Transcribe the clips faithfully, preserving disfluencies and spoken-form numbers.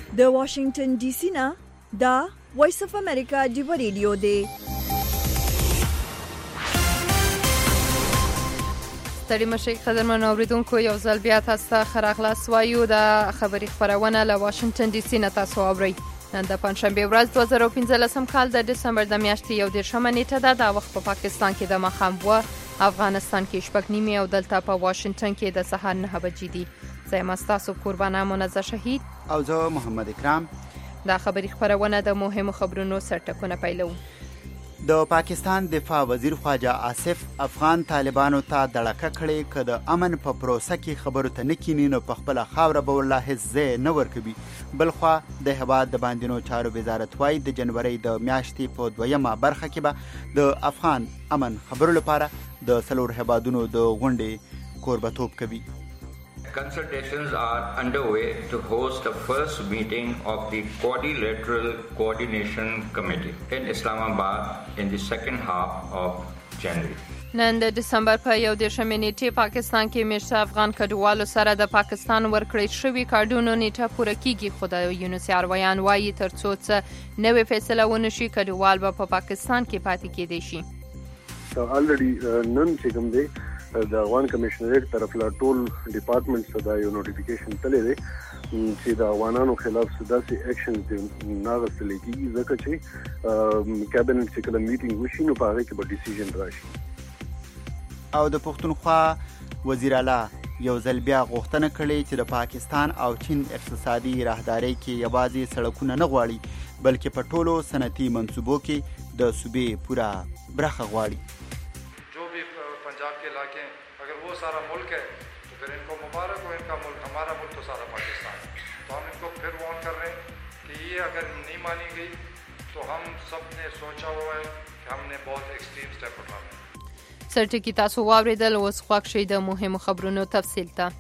د واشنگټن ډي سي نه دا وایس اف امریکا دی ریډیو دی. ستړي مشي قدرمن اوریدونکو یو ځل بیا تاسو ته ښه راغلاست وایو. د خبري خپرونه له واشنگټن ډي سي نه تاسو اورئ. نن د پنځشنبې ورځ دوه زره او پنځلسم کال د ډسمبر د میاشتې یو دېرشمه نیټه ده. دا وخت په پا پاکستان کې د ماښام اوه، افغانستان کې شپږ نیمې او دلته په واشنگټن کې د سهار نهه بجې دي. زه یم ستاسو قربانه منزه شهید او زه محمد اکرام. دا خبري خپرونه د مهمو خبرونو سرټکونه پیلوو. د پاکستان دفاع وزیر خواجه آصف افغان طالبانو ته دړکه کړې که د امن په پروسه کې خبرو ته نه کینی نو په خپله خاوره به ورله هېڅ ځای نه ورکوي. بلخوا د هېواد د باندینو چارو وزارت وایي د جنورۍ د میاشتې په دویمه برخه کې به د افغان امن خبرو لپاره د څلور هېوادونو د غونډې کوربتوب کوي. Consultations are underway to host the first meeting of the Quadrilateral Coordination Committee in Islamabad in the second half of January. نن د دسمبر په یو دېرشمې نیټې پاکستان کې میشته افغان کډوالو سره د پاکستان ورکړی شوي کارډونو نیټه پوره کیږي، خو د یونیسیار ویان وایي تر څو څه نوې فیصله ونه شي کډوال به په پاکستان کې پاتې کېدی شي. الریډي نن چې کوم دی د افغان کمشنریټ طرف لا ټول ډپارټمنټس ته دا یو نوټیفیکیشن تللی دی چې د افغانانو خلاف داسې اکشن نه اخیستل کېږي ځکه چې کابینټ چې کله میټینګ وشي نو په هغې کې به ډیسیژن راشي. او د پښتونخوا وزیر اعلی یو ځل بیا غوښتنه کړې چې د پاکستان او چین اقتصادي راهدارۍ کې یوازې سړکونه نه غواړي بلکې په ټولو صنعتي منصوبو کې د صوبې پوره برخه غواړي. पंजाब के इलाके अगर वो सारा मुल्क है तो फिर इनको मुबारक हो, इनका मुल्क हमारा मुल्क तो सारा पाकिस्तान है. तो हम इनको फिर वार्न कर रहे हैं कि ये अगर नहीं मानी गई तो हम सब ने सोचा हुआ है कि हमने बहुत एक्सट्रीम स्टेप उठाना है. سرټکی تاسو واوریدل. اوس خوښ شئ د مهمو خبرونو تفصیل ته.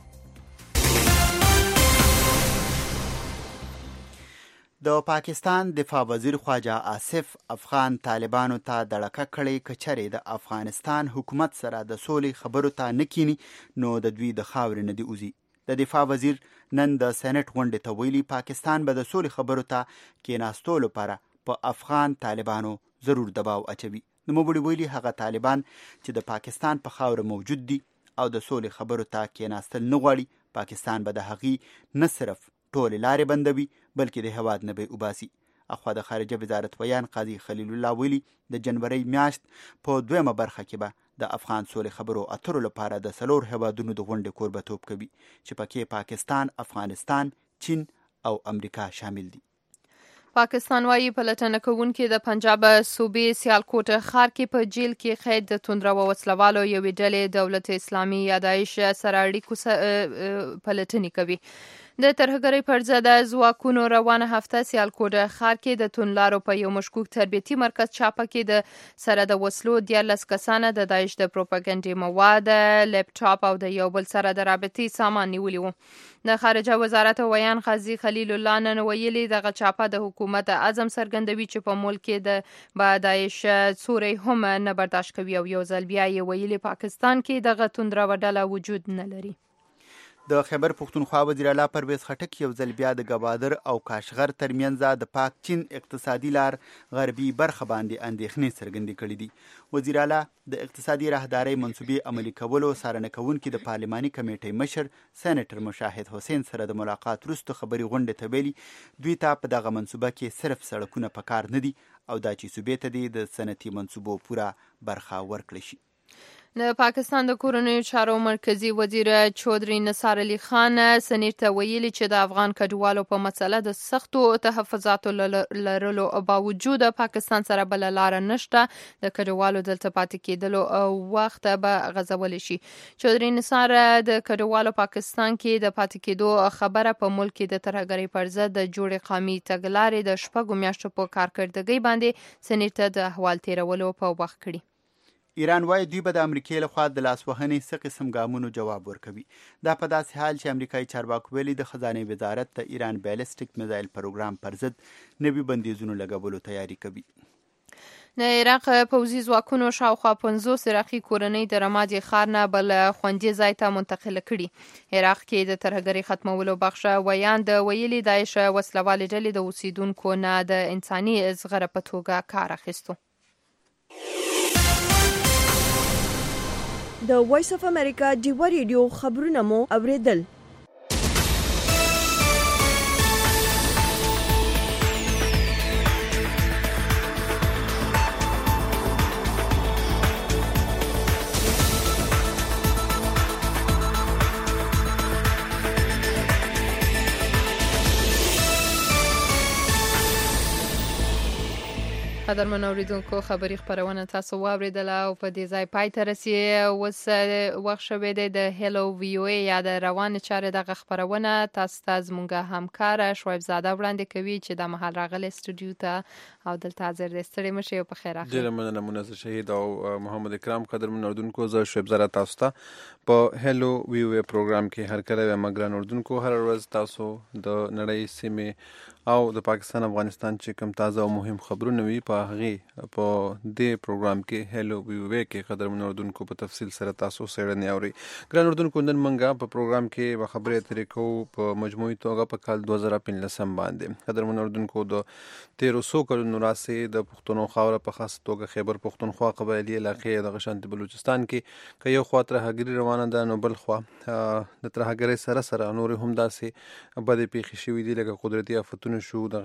د پاکستان دفاع وزیر خواجه آصف افغان طالبانو ته دړکه کړې که چرې د افغانستان حکومت سره د سولې خبرو ته نه کینی نو د دوی د خاورې نه دي وځي. د دفاع وزیر نن د سېنات غونډې ته ویلي پاکستان به د سولې خبرو ته کېناستو لپاره په افغان طالبانو ضرور دباو اچوي. نوموړي ویلي هغه طالبان چې د پاکستان په خاوره موجود دي او د سولې خبرو ته کېناستل نه غواړي پاکستان به د هغې نه صرف ټولې لارې بندوي بلکې د هېواد نه به وباسي. اخوا د خارجه وزارت ویان قاضي خلیل الله ویلي د جنورۍ میاشت په دویمه برخه کې به د افغان سولې خبرو اترو لپاره د څلور هېوادونو د غونډې کوربتوب کوي چې پکې پاکستان، افغانستان، چین او امریکا شامل دي. پاکستان وايي پلټنه کوونکي د پنجاب صوبې سیالکوټ ښار کې په جیل کې قید د توندرو وسلوالو یوې ډلې دولت اسلامي یا داعش سره اړیکو پلټنې کوي. د ترهګرۍ پر ضد ځواکونو روانه هفته سیالکوټ ښار کې د توندلارو په یو مشکوک تربیتي مرکز چاپه کې د سره د وسلو دیارلس کسانه د داعش د پروپاګانډي مواد، لیپټاپ او د یو بل سره د رابطې سامان نیولي وو. د خارجه وزارت ویان قاضي خلیل الله نن ویلي دغه چاپه د حکومت عزم څرګندوي چې په ملک کې د با داعش سوري هم نه برداشت کوي او یو ځل بیا یې ویلي پاکستان کې دغه توندره ډله وجود نه لري. د خیبر پښتونخوا وزیر اعلی پرویز خټک یو ځل بیا د ګوادر او کاشغر ترمنځ د پاک چین اقتصادي لار غربي برخه باندې اندېښنې څرګندې کړې دي. وزیر اعلی د اقتصادي راهدارۍ منصوبې عملي کولو څارنه کوونکي د پارلماني کمیټې مشر سېنیټر مشاهد حسین سره د ملاقات وروسته خبري غونډې ته ویلي دوی ته په دغه منصوبه کې صرف سړکونه پکار نه دي او دا چې صوبې ته دي د صنعتي منصوبو پوره برخه ورکړل شي. د پاکستان د کورنیو چارو مرکزی وزیر چودري نثار علي خان سنیر ته ویلي چې د افغان کډوالو په مسله د سختو تحفظاتو لرلو باوجود پاکستان سره بل لار نشته، د کډوالو دلته پاتې کېدلو وخت به غځول شي. چودري نثار د کډوالو پاکستان کې د پاتې کېدو خبره په ملک کې د ترهګرۍ پر ضد د جوړې قومي تګلارې د شپږو میاشتو په کارکردګۍ باندې سنیر ته د احوال تیرولو په وخت کړي. ایران وايي دوی به د امریکای لخوا د لاسوهنې څه قسم ګامونو جواب ورکوي. دا په داسې حال چې امریکایي چارواکو ویلي د خزانه وزارت د ایران بیلسټیک میزایل پروګرام پر ضد نوي بندیزونو لګولو تیاری کوي. د عراق پوځي ځواکونو شاوخوا پنځوس عراقي کورنۍ د رمادي ښار نه بل خوندي ځای ته منتقله کړي. عراق کې د ترهګرۍ ختمولو بخښه ویاند ویلي داعش وسلوالې ډلې د اوسیدونکو نه د انساني زغره په توګه کار اخیستو. د وایس اف امریکا ډیوا ریډیو خبرونه مو اوریدل. قدرمن اوریدونکو خبری خبرونه تاسو واوریدله او په دې ځای پای ته رسي. اوس وخت شوی دی د هلو وی او ای یا د روان چارې دغه خبرونه تاسو ته زموږ همکار شعیب زاده وړاندې کوي چې د مهال راغلی استودیو ته او دلته حاضر دی. ستړي مشئ او په خیر راغلی. ډیره مننه منزه شهید او محمد اکرام. قدرمن اوریدونکو زه شعیب زاده تاسو ته په هلو وی او ای پروګرام کې هر کله وایم ګران اوریدونکو هر ورځ تاسو د نړۍ سیمې او د پاکستان افغانستان چې کوم تازه او مهم خبرونه وي په هغه په دې پروګرام کې هلو وی او ای کې قدرمن اوریدونکو په تفصیل سره تاسو سره اوري. ګران اوریدونکو نن منګه په پروګرام کې به خبرې اترې کوو په مجموعي توګه په کال دوه زره پنځلسم باندې. قدرمن اوریدونکو د تیرو سو کلونو راځي د پښتنو خاوره په خاص توګه خیبر پښتونخوا قبایلی علاقې د غشانت بلوچستان کې که یو خوا ترهګري روانه ده نو بل خوا د ترهګرۍ سره سره نور هم داسې بدې پیښې شوي دي لکه قدرتي آفتونه شو د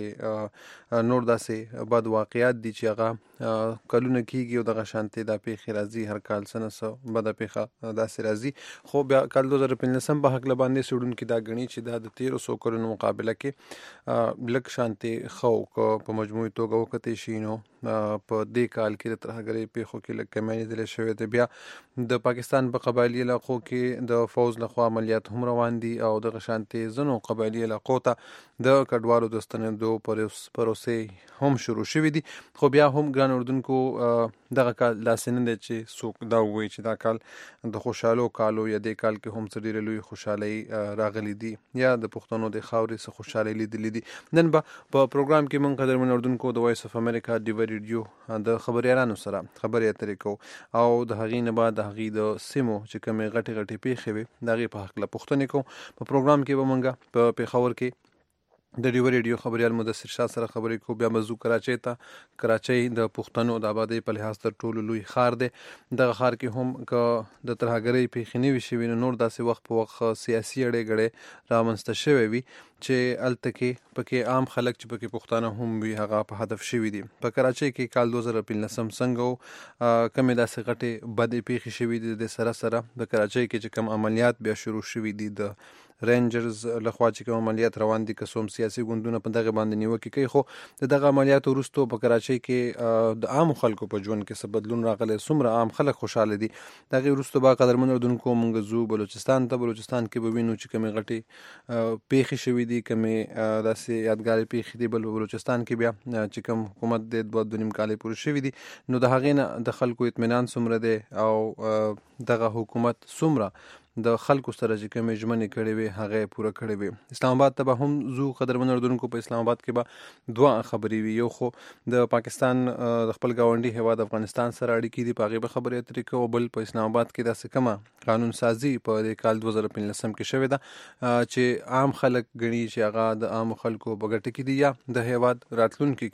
غشانتې نور داسې بد واقعیات دي چې هغه کلونه کېږي او د غشانتې دا پیښې راځي هر کال څه نه څه بده پیښه داسې راځي. خو بیا کال دوه زره پنځلسم په هکله باندې څېړونکي دا ګڼي چې دا د تیرو سو کلونو مقابله کې لږ شانتې ښه که په مجموعي توګه وکتلی شي نو په دې کال کې د ترهګرۍ پیښو کې لږ کمی لیدلی شوی دی. بیا د پاکستان په قبایلي علاقو کې د فوز لخوا عملیات هم روان دي او د غشانتې ځینو قبایلي علاقو ته د کډوالو د ستنېدو پروسې هم شروع شوي دي. خو بیا هم ګران اردوونکو دغه کال داسې نه دی چې څوک دا ووایي چې دا کال د خوشحالو کالو یا دې کال کې هم څه ډېرې لوی خوشحالۍ راغلي دي یا د پښتنو د خاورې څه خوشحالۍ لیدلي دي. نن به په پروګرام کې موږ قدرمن اردوونکو د وایس اف امریکا ډیوا ریډیو د خبریالانو سره خبرې اترې کوو او د هغې نه بعد د هغې د سیمو چې کومې غټې غټې پیښې وي د هغې په هکله پوښتنې کوو. په پروګرام کې به موږ په پېښور کې د ډیوا ریډیو خبریال مدثر شاه سره خبرې کوو. بیا به ځو کراچۍ ته. کراچۍ د پښتنو د آبادۍ په لحاظ تر ټولو لوی ښار دی. دغه ښار کې هم که د ترهګرۍ پیښې نه وي شوي نو نور داسې وخت په وخت سیاسي اړې ګړې رامنځته شوی وي چې هلته کې پکې عام خلک چې پکې پښتانه هم وي هغه په هدف شوي دي. په کراچۍ کې کال دوه زره پنځلسم څنګه و کمې داسې غټې بدې پیښې شوي دي. د سره سره د کراچۍ کې چې کوم عملیات بیا شروع شوي دي د رینجرز لخوا چې کوم عملیات روان دي که څوم سیاسي ګوندونه په دغه باندې نیوکې کوي خو د دغه عملیاتو وروستو په کراچۍ کې د عامو خلکو په ژوند کې څه بدلون راغلی څومره عام خلک خوشحاله دي. د هغې وروستو به قدرمن اردوونکو موږ ځو بلوچستان ته. بلوچستان کې به وینو چې کومې غټې پیښې شوي دي کومې داسې یادګاري پیښې دي. بل بلوچستان کې بیا چې کوم حکومت دی دوه دوه نیم کالې پورې شوي دي نو د هغې نه د خلکو اطمینان څومره دی او دغه حکومت څومره د خلکو سره چې کومې ژمنې کړې وي هغه پوره کړې وي. اسلام آباد ته به هم ځو. قدرمن اردوونکو په اسلام آباد کې به دوه خبرې وي. یو خو د پاکستان د خپل ګاونډي هیواد افغانستان سره اړیکې دي په هغې به خبرې اترې کوو. بل په اسلام آباد کې داسې کومه قانون سازي په کال دوه زره پنځلسم کې شوې ده چې عام خلک ګڼي چې هغه د عامو خلکو په ګټه کې دي یا د هیواد راتلونکي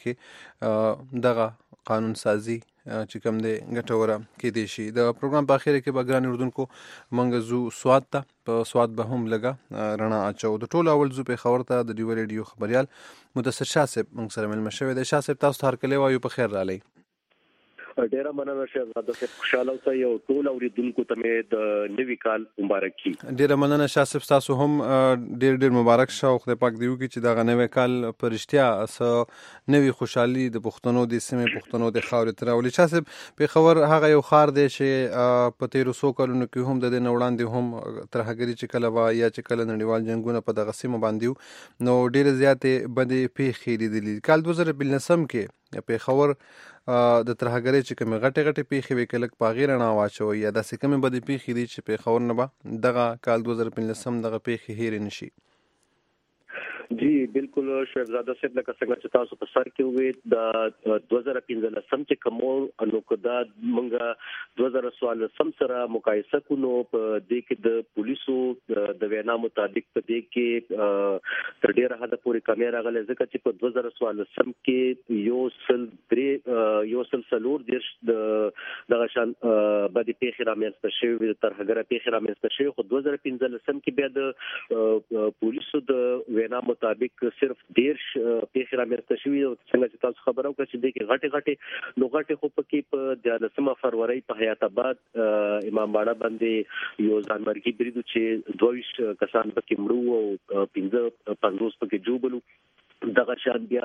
کې دغه قانون سازي چې کوم دی ګټوره کېدی شي. د پروګرام په اخر کې به ګران اردوونکو موږ ځو سوات ته. په سوات به هم لږه رڼا اچوو. د ټولو اول ځو پېښور ته. د ډیوا ریډیو خبریال مدثر شاه صاحب موږ سره مېلمه شوی دی. شاه صاحب تاسو ته هرکلی وایو په خیر رالی. ډیره مننه شهزاده صاحب. خوشحاله اوسئ او ټول اوریدونکو ته مې د نوي کال مبارک کي. ډیره مننه شاه صاحب تاسو هم ډیر ډیر مبارک شه او خدای پاک دې وکړي چې دغه نوی کال په رښتیا څه نوي خوشحالي د پښتنو د سیمې پښتنو د خاورې ته راولي. شاه صاحب پېښور هغه یو ښار دی چې په تېرو څو کلونو کې هم د دې نه وړاندې هم ترهګري چې کله وه یا چې کله نړیوال جنګونه په دغه سیمه باندې وو نو ډېرې زیاتې بدې پیښې لیدلي. کال دوه زره پنځلسم کې پېښور د ترهګرۍ چې کومې غټې غټې پیښې وې که لږ په هغې رڼا واچوئ یا داسې کومې بدې پیښې دي چې پېښور نه به دغه کال دوه زره پنځلسم دغه پیښې هېرې نه شي. جی بالکل شهزاده صاحب لکه څنګه چې تاسو په سر کې وې د دوه زره پنځه سم چې کومو انو کدا مونږه دوه زره سوال سم سره مقایسه کونو په دې کې د پولیسو د وینا مطابق په دې کې تر ډیره حد پورې کمی راغله ځکه چې په دوه زره سوال سم کې یو سل درې یو سل سلور دیش د دغه شان باندې پیښه رامنځته شوې تر هغه پیښه رامنځته شوې خو دوه زره پنځه سم کې بیا د پولیسو د وینا مطابق صرف دیرش پیښې رامنځته شوې او څنګه چې تاسو خبرو کړئ چې د کې غټي غټي نو غټي خو پکې په دیارلسمه فروری په حیات آباد امام باړه باندې یو ځانمرګي بریدو چې دویش کسان پکې مړو او پنځه پنځوس پکې جوړبلو دغه شان بیا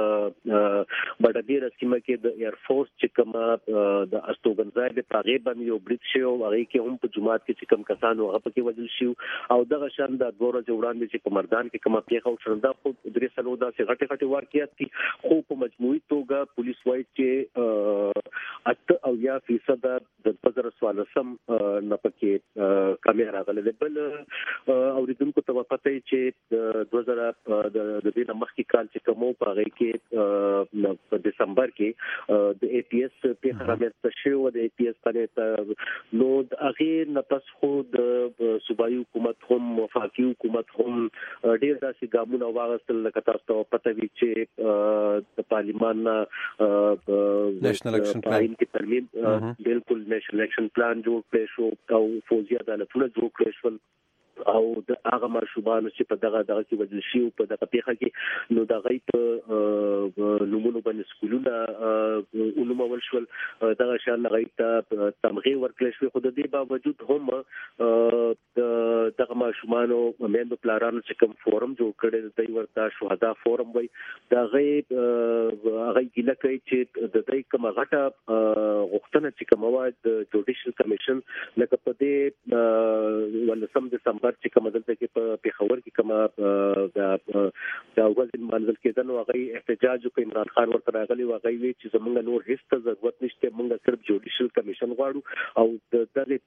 بډبیر سیمه کې د ایر فورس چې کوم د استوګنځای په پاغه باندې یو بریټ شو هغه کې هم په جماعت کې چې کوم کسان هغه پکې وژل شو او دغه شان د دوه ورځې وړاندې چې په مردان کې کوم پیښه او شرنده په درې سلو دا چې غټه غټه واقعیت دي خو په مجموعي توګه پولیس وایي چې اته او یا فیصد د بازار سوال سم نه پکې کیمرا غلې بل اوریدونکو ته پته چې دوه زره د دې مخ کال چې کومو په هغه کې په دسمبر کې د ای پی ایس په خرامت شو د ای پی ایس باندې نو د هغه نه پس خو د صوبایي حکومت هم وفاقي حکومت هم ډیر داسې ګامونه واغستل لکه تاسو پته وی چې د پارلیمان نېشنل اکشن پلان کې ترمیم بالکل نېشنل اکشن پلان جوړ کړی شو او فوجي عدالتونه جوړ کړی شول او د هغه مشوبانو چې په دغه دغه کې وجل شي په دغه پیښه کې نو د غي په نمونه باندې سکولونه علومول شول دغه شان غي ته تمغي ورکړل شو خو د دې باوجود هم دغه مشوبانو مېندو پلارانو چې کوم فورم جوړ کړي د دوی ورته شهدا فورم وای د غي هغه ګیله کوي چې د دې کومه غټه غوښتنه چې کومه وای د جوډیشل کمیشن لکه په دې ولسم دسمبر چې کوم دلته کې په پیښور کې کوم د د وزن منځل کې دنو هغه احتجاج کوي عمران خان ورته راغلی و هغه وی چې زمونږ نور هیڅ ضرورت نشته مونږ صرف جوډیشل کمیشن غواړو او د دغه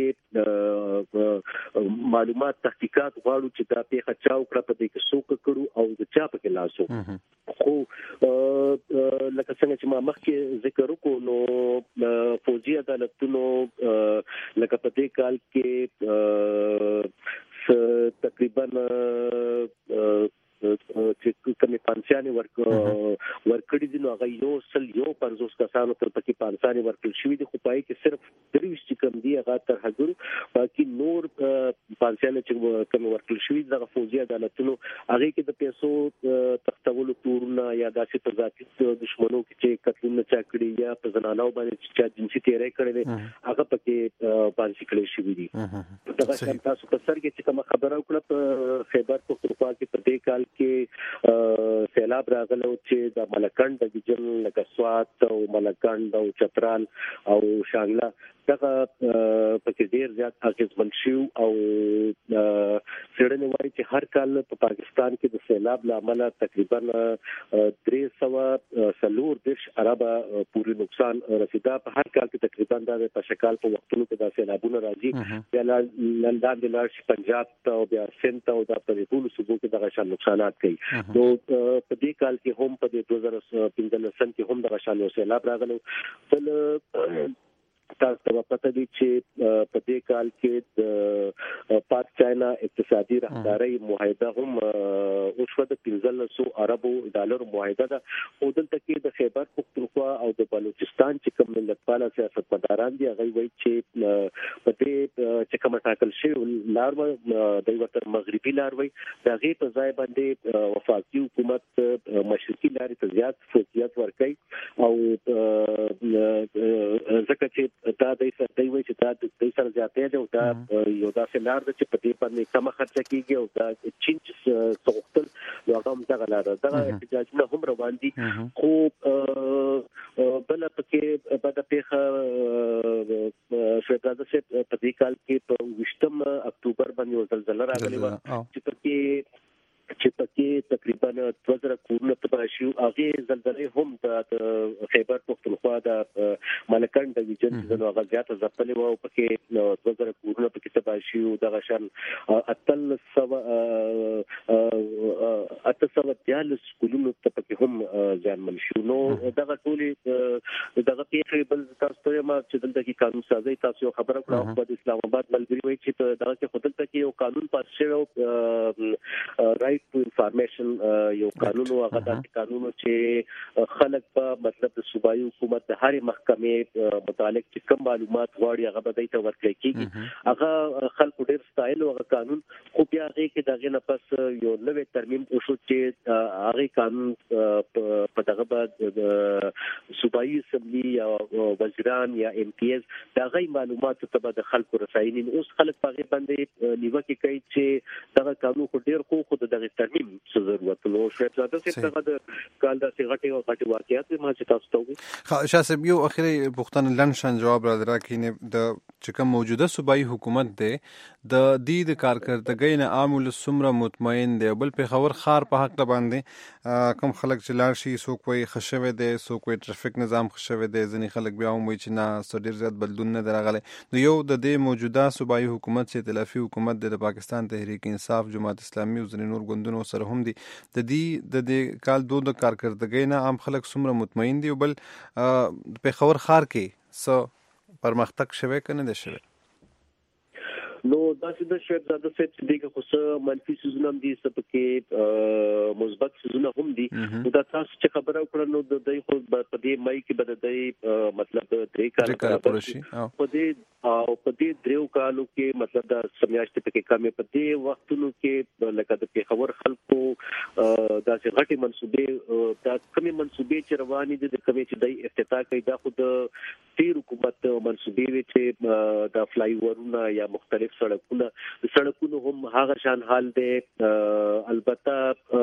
پیښې معلومات تحقیقات غواړو چې دا پیښه چا وکړه په دې کې څوک کړو او د چا په کې لاسو خو لکه څنګه چې ما مخکې ذکر وکړو نو فوجي عدالتونو لکه په دې کال کې تقریبا چې کومې پانسیانې ورک ورکړي دي نو هغه یو سل یو پنځوس کسانو تر پکې پانسیانې ورکړل شوې دي خو پای کې صرف درویش چې کوم دي هغه تر هغه باقي نور پانسیانې چې کوم ورکړل شوې دغه فوجي عدالتونو هغه کې د پیسو تختولو تورونه یا داسې په ذاتي دښمنو کې چې قتلونه چا کړي یا په زنانو باندې چې جنسي تیری کړي هغه پکې پانسي کړي شوې دي دغه څنګه تاسو په سر کې چې کوم خبره وکړه په خیبر پختونخوا کې په دې کال کې سیلاب راغلو چې د ملکند د جن لکه سوات او ملکند او چترال او شانګلا دغه پکې ډیر زیات اغیزمن شو او سړنه وایي چې هر کال په پاکستان کې د سیلاب لامل تقریبا درې سوه سلور دیش اربه پوری نقصان رسیدا په هر کال کې تقریبا د پشکال په وختونو کې د سیلابونو راځي بیا لندن د لارش پنجاب ته او بیا سنت او د پریبول صوبو کې دغه شان نقصانات کوي نو په دې کال کې هم په دوه زره پنځه سن کې هم دغه شان سیلاب راغلو بل تاسو ته پته دي چې په دې کال کې د پاک چاینا اقتصادي راهداري معاهده هم اوسه د پنځه سوه اربو ډالر معاهده ده او دلته کې د خیبر پختونخوا او د بلوچستان چې کوم ملتپاله سیاستمداران دي هغه وایي چې په دې چې کوم ټاکل شي لار د ورته مغربي لار وایي د هغه په ځای باندې وفاقي حکومت مشرقي لارې ته زیات فوکس ورکړي او ځکه چې دا د سړي وایي چې دا د سر زیاتې ده او دا یو داسې لار ده چې په دې باندې کم خرچه کیږي او دا چینج سوختل نو هغه هم دغه لار ده دا احتجاجونه هم روان دي خو بل پکې په د پیښه شهزاده صاحب په دې کال کې په وشتم اکتوبر باندې زلزلہ راغلی و چې پکې چې پکې تقریبا دوه زره کورونه تباه شو هغه زلزلې هم د خیبر پختونخوا د ملکند د ویجن د هغه زیاته ځپلې و او پکې دوه زره کورونه پکې تباه راشي او دغه شان اتل سو اته سو دیال سکولونو ته پکې هم ځانمن شو نو دغه ټولې دغه پیښې بل تاسو ته ما چې دلته کې قانون سازي تاسو خبره کړو په اسلام آباد ملګری وایي چې دغه کې خپل ته کې یو قانون پاس شوی رائټ ټو انفارمیشن یو قانون او هغه د قانون چې خلک په مطلب د صوبایي حکومت د هرې محکمې متعلق چې کوم معلومات غواړي هغه به دایته ورکړي کیږي هغه خلکو ډیر ستایل او هغه قانون خو بیا هغه کې دغه نه پس یو نوې ترمیم وشو چې هغه قانون په دغه بعد د صوبایي اسمبلی یا وزیران یا ام پی ایز دغه معلومات ته د خلکو رساینې اوس خلک په هغه باندې نیوکه کوي چې دغه قانون خو ډیر خو خو دغه ترمیم څه ضرورت نو شاید زاده چې دغه کال د غټي او غټي واقعیت ما چې تاسو ته وي شاسب یو اخري پښتنه لنشن جواب را راکینه د چې کوم موجوده صوبایي حکومت دی د دې د کارکړتګۍ نه عامل سمره مطمئن دی بل په خبر خار په حق باندې کم خلک چې لاړ شي سو کوئی خشوي دی سو کوئی ټرافیک نظام خشوي دی ځنی خلک بیا هم وي چې نه سړي زیات بدلون نه درغله نو یو د دې موجوده صوبایي حکومت چې ائتلافي حکومت د پاکستان تحریک انصاف جماعت اسلامي او ځنی نور ګوندونو سره هم دي د دې د دې کال دوه د کارکړتګۍ نه عام خلک سمره مطمئن دي بل په خبر خار کې سو پرمختګ شوه کنه ده شوه نو دا چې د شیب زاده څه دغه خو څه منفي سيزونه هم دي سپکه مثبت سيزونه هم دي نو دا تاسو چې خبره وکړه نو د دې خو په دې مای کې بد دې مطلب درې کال په دې او په دې دریو کالو کې مطلب دا سمیاشت په کې کمې په دې وختونو کې لکه د خبر خلکو دا چې غټي منسوبې دا کمی منسوبې چې روانې دي د کمی چې د افتتاح کوي دا خو د تیر حکومت منسوبې وي چې دا فلای اورونه یا مختلف سړکونه سړکونو هم هغه شان حال دی البته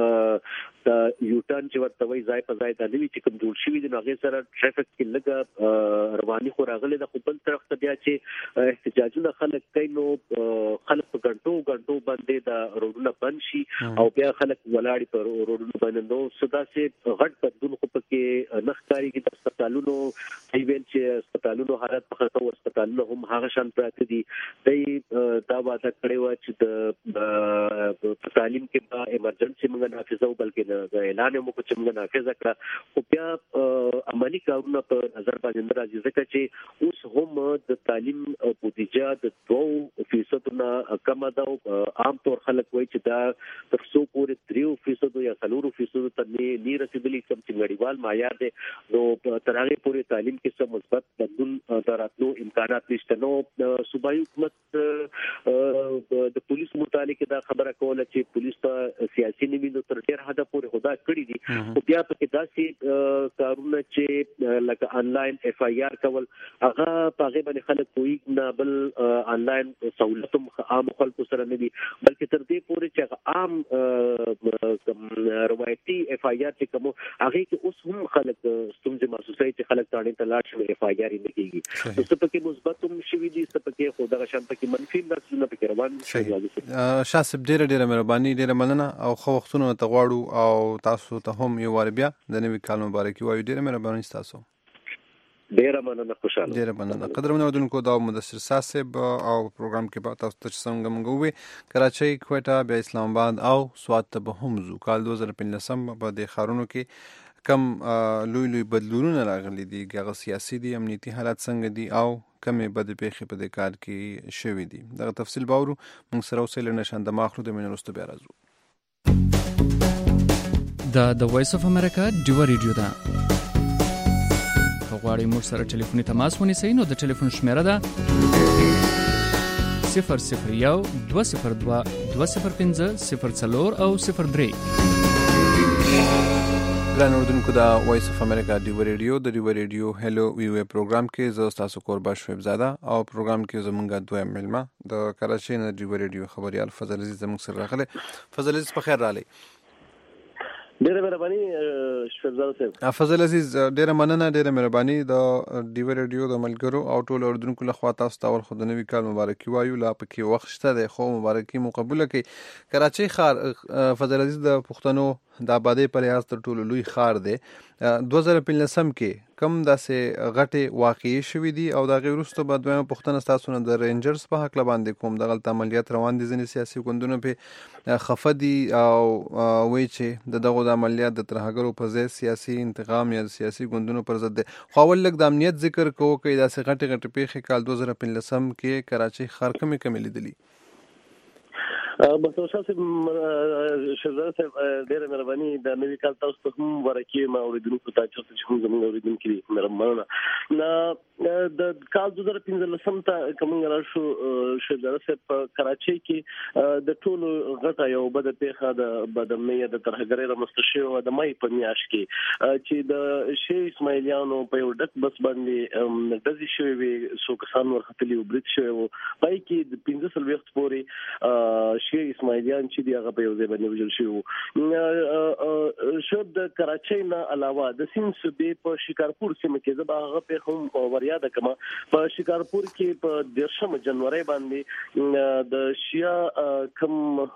د یوټرن چې ورته وای ځای په ځای د نوې چې کوم جوړ شوی دی نو هغه سره ټریفیک کې لګه رواني خو راغله د خپل طرف ته بیا چې احتجاجونه خلک کوي نو خلک په ګڼټو ګڼټو باندې د روډونو بند شي او بیا خلک ولاړ په روډونو باندې نو صدا سي غټ بدلون خو پکې نخکاری کې د هسپتالونو ایوین چې هسپتالونو حالت په خطر او هسپتالونو هم هغه شان پراته دي دا وعده کړی و چې د تعلیم کې با ایمرجنسي موږ نافذو بلکې د اعلان مو کو چې موږ نافذ کړه خو بیا عملی کارونه په نظر باندې راځي ځکه چې اوس هم د تعلیم بودیجه د دوه فیصد نه کم ده او عام طور خلک وایي چې دا تر څو پورې درې فیصد یا څلور فیصد ته نه رسیدلی کوم چې نړیوال معیار دی نو تر هغه پورې تعلیم کې څه مثبت بدلون دراتلو امکانات نشته نو صوبایي حکومت د پولیس متعلق دا خبره کوله چې پولیس ته سیاسي نیمینو تر ډیر حد پورې خدا کړی دي او بیا په کې داسې کارونه چې لکه انلاین اف آی آر کول هغه په هغه باندې خلک کوي نه بل انلاین سہولت عام خلکو سره نه دي بلکې تر دې پورې چې عام روایتي اف آی آر چې کوم هغه کې اوس هم خلک ستونزې محسوسوي چې خلک تاړي ته لاړ شي اف آی آر نه کیږي نو څه پکې مثبت هم شوي دي څه پکې خو دغه شان پکې منفي نه پکې روان شي شاسب ډیره ډیره مهرباني ډیره مننه او خو وختونه ته غواړو او تاسو ته هم یو وار بیا د نوي کال مبارکي وایو ډیره مهرباني تاسو ډیره مننه خوشاله ډیره مننه قدرمن اردوونکو دا مدثر صاحب او پروګرام کې به تاسو ته څنګه منغوي کراچۍ کوټه بیا اسلام آباد او سوات ته به هم زو کال دوه زره پنځلسم په د خارونو کې کم لوی لوی بدلونونه راغلي دي هغه سیاسي دي امنیتي حالات څنګه دي او کمې بد پیښې په دې کار کې شوې دي دغه تفصیل باورو موږ سره اوسېل نشان د ماخلو د منورستو بیا راځو دا د وایس اف امریکا ډیو ریډیو ده غواړئ موږ سره ټلیفوني تماس ونیسئ نو د ټلیفون شمیره ده صفر صفر یو دوه صفر دوه دوه صفر پنځه صفر څلور او صفر درې ګران اردوونکو دا وایس اف امریکا ډیو ریډیو د ډیو ریډیو هلو وی وی پروګرام کې زه تاسو قربا شویب زاده او پروګرام کې زمونږ دوه ملما د کراچۍ نه ډیو ریډیو خبريال فضل عزیز زموږ سره راغله فضل عزیز په خیر رالی ډیره مهرباني شفزاده صاحب فضل عزیز ډیره مننه ډیره مهرباني د ډیو ریډیو د ملګرو او ټول اردوونکو له خوا تاسو ته ول خو د نوي کال مبارکي وایو لا پکې وخت شته د خو مبارکي مو قبول کړئ کراچۍ ښار فضل عزیز د پښتنو د آبادۍ په لحاظ تر ټولو لوی ښار دی. دوه زره پنځلسم کې کم داسې غټې واقعي شوي دي او د هغې وروسته به دویمه پوښتنه ستاسو نه د رینجرز په هکله باندې کوم. دغلته عملیات روان دي، ځینې سیاسي ګوندونه پرې خفه دي او وایي چې د دغو د عملیات د ترهګرو په ځای سیاسي انتقام یا د سیاسي ګوندونو پر ضد دی. خو اول لږ د امنیت ذکر کوو که داسې غټې غټې پیښې کال دوه زره پنځلسم کې کراچۍ ښار کمې کمې لیدلي؟ بس اوسه شهزاده صاحب ډېره مهرباني. د نوي کال تاسو ته هم ورکې ما اوریدونکو ته چې هم زموږ اوریدونکي دي مهربانه. نه د کال دوه زره پنځلسم ته کوم راشو شهزاده صاحب په کراچۍ کې د ټولو غټه یو بده پیښه د بدامنۍ د ترهګرۍ رامنځته شوې د مای په میاشت کې چې د شیخ اسماعیلیانو په یو ډک بس باندې ډزې شوې وې، څو کسان ورختلي او برید شوی وو. پای کې د پنځه څلوېښت پورې شیخ اسماعیلیان چې دی هغه په یو ځای باندې وژل شوي. شب د کراچۍ نه علاوه د سیند صوبې په شکارپور سیمه کې زه به هغه پیښه هم وریاده کړم. په شکارپور کې په دېرشمه جنوري باندې د شیعه کم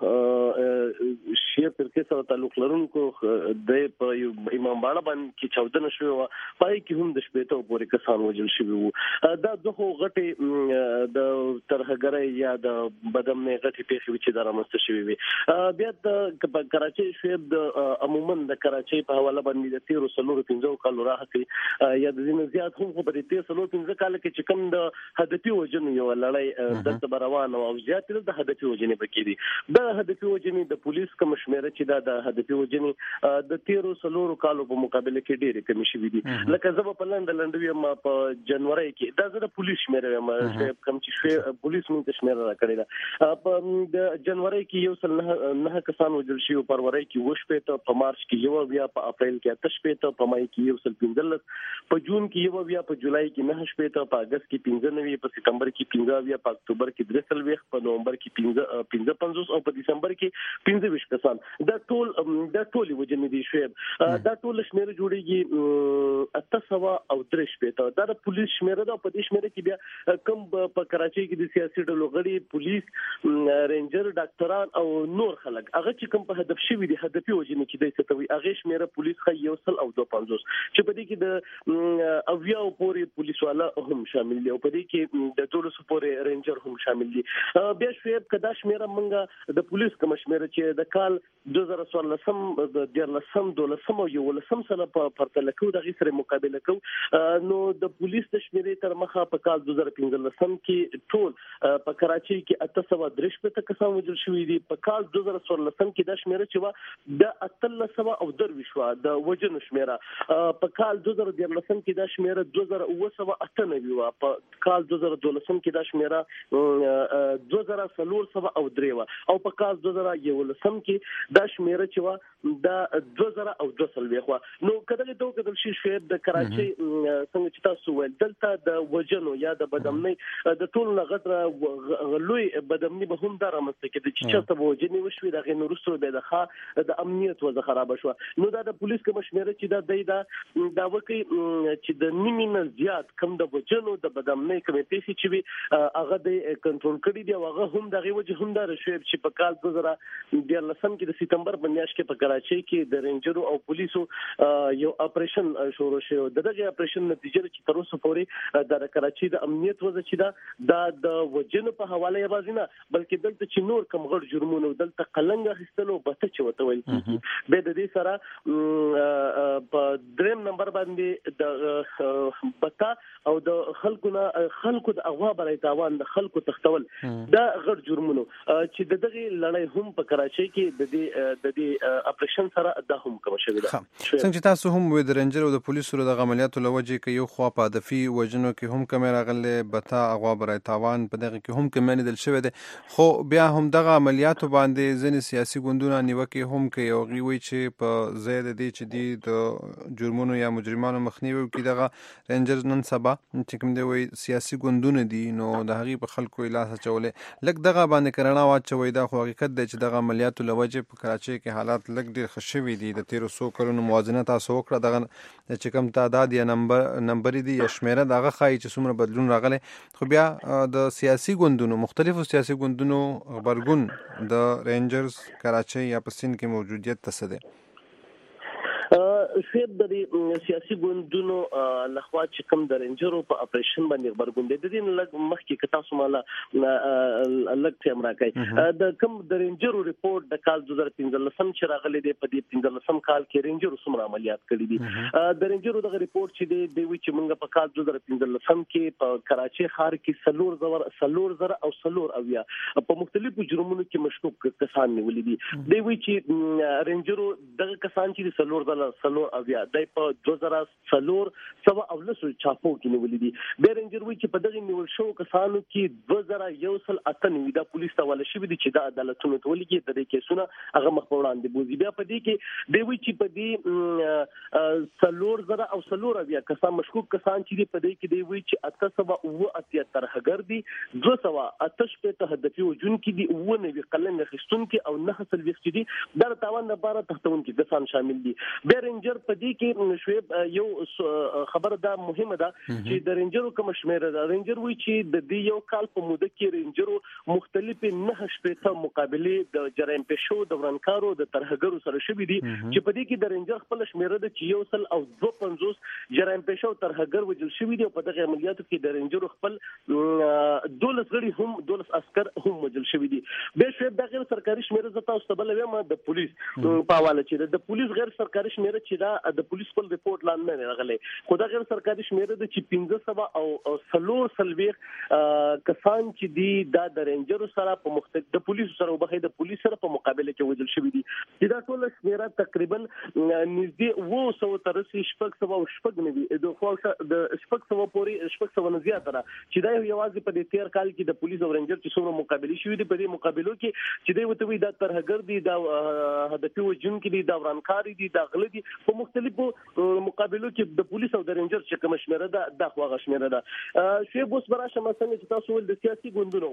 شیعه فرقې سره تعلق لرونکو د په امام باړه باندې کې چاودنه شوې وه. پای کې هم د شپېتو پورې کسان وژل شوي وو. دا دوه غټې د ترهګرۍ یا د بدامنۍ غټې پیښې چې رامنځته شوې وي. بیا د کراچۍ شعب د عموما د کراچۍ په حواله باندې د تیرو څلورو پنځو کالو راهکې یا د ځینو زیات هم خو په دې تیر څلورو پنځه کاله کې چې کوم د هدفي وژنو یو لړۍ دلته به روانه وه او زیات د هدفي وژنې پکې دي. د هدفي وژنې د پولیس کوم شمېره چې دا د هدفي وژنې د تیرو څلورو کالو په مقابله کې ډېرې کمې شوي دي. لکه زه به په لنډه لنډه ویم په جنوري کې دا زه د پولیس شمېره ویم کوم چې پولیس موږ ته شمېره راکړې ده. په د جنوري کې یو سل نه کسان وژل شوي، په فروری کې اووه شپېته، په مارچ کې یو بیا، په اپریل کې اته شپېته، په مای کې یو سل پنځلس، په جون کې یو بیا، په جولای کې نه شپېته، په اگست کې پنځه نوي، په سپتمبر کې پنځه بیا، په اکتوبر کې درې څلوېښت، په نومبر کې پنځه پنځه پنځوس او په دسمبر کې پنځه ویشت کسان. دا ټول دا ټول وژنې دي شوی. دا ټول شمیره جوړیږي اته سوه او درې شپېته. دا د پولیس شمیره ده. په دې شمیره کې بیا کم په کراچۍ کې د سیاسي ډلو غړي، پولیس، رینجر، ډاکټران او نور خلک هغه چې کوم په هدف شوي دي هدفي وژنې کې دی ستوي هغه شمیره پولیس خو یو سل او دوه پنځوس چې په دې کې د اویاو پورې پولیس والا هم شامل دي او په دې کې د دولسو پورې رینجر هم شامل دي. بیا شویب کدا شمیره منګه د پولیس کوم شمیره چې د کال دوه زره څوارلسم د دیارلسم دولسم او یولسم سره په پرتله کې د غي سره مقابله کو نو د پولیس د شمیرې تر مخه په کال دوه زره پنځلسم کې ټول په کراچۍ کې اته سوه درې شپېته کسان وژل شوي دي. په کال دوه زره څوارلسم کې د شمیره چې و د اتلس سوه او درویشت و د وژنو شمیره. په کال دوه زره دیارلسم کې د شمیره دوه زره اووه سوه اته نوي و. په کال دوه زره دولسم کې د شمیره دوه زره څلور سوه او درې و او په کال دوه زره یولسم کې د شمیره چې و د دوه زره او دوه څلوېښت و. نو کله دوه کدل شي شوی د کراچۍ څنګه چې تاسو ویل دلته د وژنو یا د بدامنۍ د ټول لغت لوی بدامنۍ به هم دره مستکه د چې چاته وژنې وشوي د غیر نورستو به د ښه د امنیت وضع خراب شو. نو دا د پولیس کوم شمیره چې دا دی دا دا وکي چې د نیمه نه زیات کم د وژنو د بدامنۍ کومې پیښې چې وي هغه د کنټرول کړي دی او هغه هم دغه وجه هم دا شوی چې په کال دوه زره دیارلسم کې د سپتمبر په میاشت کې په کراچۍ کې د رینجرو او پولیسو یو اپریشن شروع شو. دغه اپریشن نتیجه چې تر اوسه پورې د کراچۍ د امنیت وضع چې دا د وژنو په حواله یې بازینه بلکې دلته چې نور کم غړ جرمونه دلته قلنګ اخیستلو بته چې وته ویل کیږي. به د دې سره په دریم نمبر باندې د بته او د خلکو نه خلکو د اغوا برای تاوان د خلکو تختول دا غړ جرمونه چې د دغه لړۍ هم په کراچۍ کې د دې د دې اپریشن سره د هم کوم شوی ده. څنګه تاسو هم وې د رنجر او د پولیسو د عملیاتو لوجه کې یو خوا په هدفي وژنو کې هم کمه راغله بته اغوا برای تاوان په دغه کې هم کمه نه دل شوی ده. خو بیا هم دغه عملیاتو باندې ځینې سیاسي ګوندونه نیوکه هم کوي او غوي چې په زید دي چې دی د جرمونو یا مجرمانو مخنیوي کې دغه رینجرز نن سبا چې کوم دی وي سیاسي ګوندونه دي نو د هغې په خلکو لاس اچولې لږ دغه باندې کرنا واچوي. دا خو حقیقت دی چې دغه عملیاتو لوجه په کراچۍ کې حالات لږ ډېر ښه شوي دي. د تیرو څو کلونو موازنه تاسو وکړه دغه چې کوم تعداد یا نمبر نمبر دي یا شمیره دغه ښایي چې څومره بدلون راغلی. خو بیا د سیاسي ګوندونو مختلفو سیاسي ګوندونو غبرګون د رینجرز کراچۍ یا په سیند کې موجودیت څه دی؟ شیب د سیاسي ګوندونو لخوا چې کوم د رینجرو په اپریشن باندې خبرګون دي د دې لږ مخکې که تاسو مالا لږ ټیم راکړئ د کوم د رینجرو ریپورت د کال دوه زره پنځلسم چې راغلی دی په دې پنځلسم کال کې رینجرو څومره عملیات کړي دي د رینجرو دغه ریپورت چې دی دوی چې موږ په کال دوه زره پنځلسم کې په کراچي ښار کې سلور زور سلور زره او سلور اویا په مختلفو جرمونو کې مشکوک کسان نیولې دي دوی چې رینجرو دغه کسان چې سلور زره سلور اویا د په دوه زره سلور سوا او لسو چاپو کې نیولې دي د رینجر وی چې په دغه نیول شو کسانو کې دوه زره یو سل اته نیو د پولیس ته ول شي دي چې د عدالتونو ته ولګي د دې کیسونه هغه مخ وړاندې بوزي بیا په دې کې دوی چې په دې سلور زره او سلور اویا کسان مشکوک کسان چې په دې کې دوی چې اته سوا او اتیا ترهګر دي دوه سوا اتش په تهدفي وجون کې دي او نه قلنګ خستون کې او نه حاصل وخت دي در تاوان لپاره تختون کې کسان شامل دي د رینجر په دې کې شویب یو خبر دا مهمه ده چې د رینجرو کوم شمیره ده رینجر وی چې د دې یو کال په موده کې رینجرو مختلف نه شپته مقابله د جرایم پېښو د ورانکارو د ترهګرو سره شوې دي چې په دې کې د رینجر خپل شمیره ده چې یو سل او دوه پنځوس جرایم پېښو ترهګر وجل شوې دي او په دغه عملیاتو کې د رینجرو خپل دولس غړي هم دولس عسكر هم وجل شوې دي به شویب د غیر سرکاري شمیره زتا او استبل ویم د پولیس په حواله چې د پولیس غیر سرکاري شمیره چې دا د پولیس خپل ریپورت لاندې نه راغلي خو دا غیر سرکاري شمیره د چې پنځه سبا او سلور سلويخ کسان چې دی دا د رینجرو سره په مختلف د پولیس سره وبخې د پولیس سره په مقابله کې وجل شوې دي چې دا ټول شمیره تقریبا نږدې و سو تر شپږ سو او شپږ نه دي د خو د شپږ سو پورې شپږ سو نه زیاته چې دا یوازې په دې تیر کال کې د پولیس او رینجر چې څومره مقابله شوې دي په دې مقابلو کې چې دوی وته وي د ترهګر دي د هدفي وجون کې دي د ورانکاري دي د غل دي په مختلفو مقابلو کې د پولیس او د رینجر چې کوم شمیره ده د خواغه شمیره ده شیب اوس براشه مثلا چې تاسو ول د سیاسي ګوندونو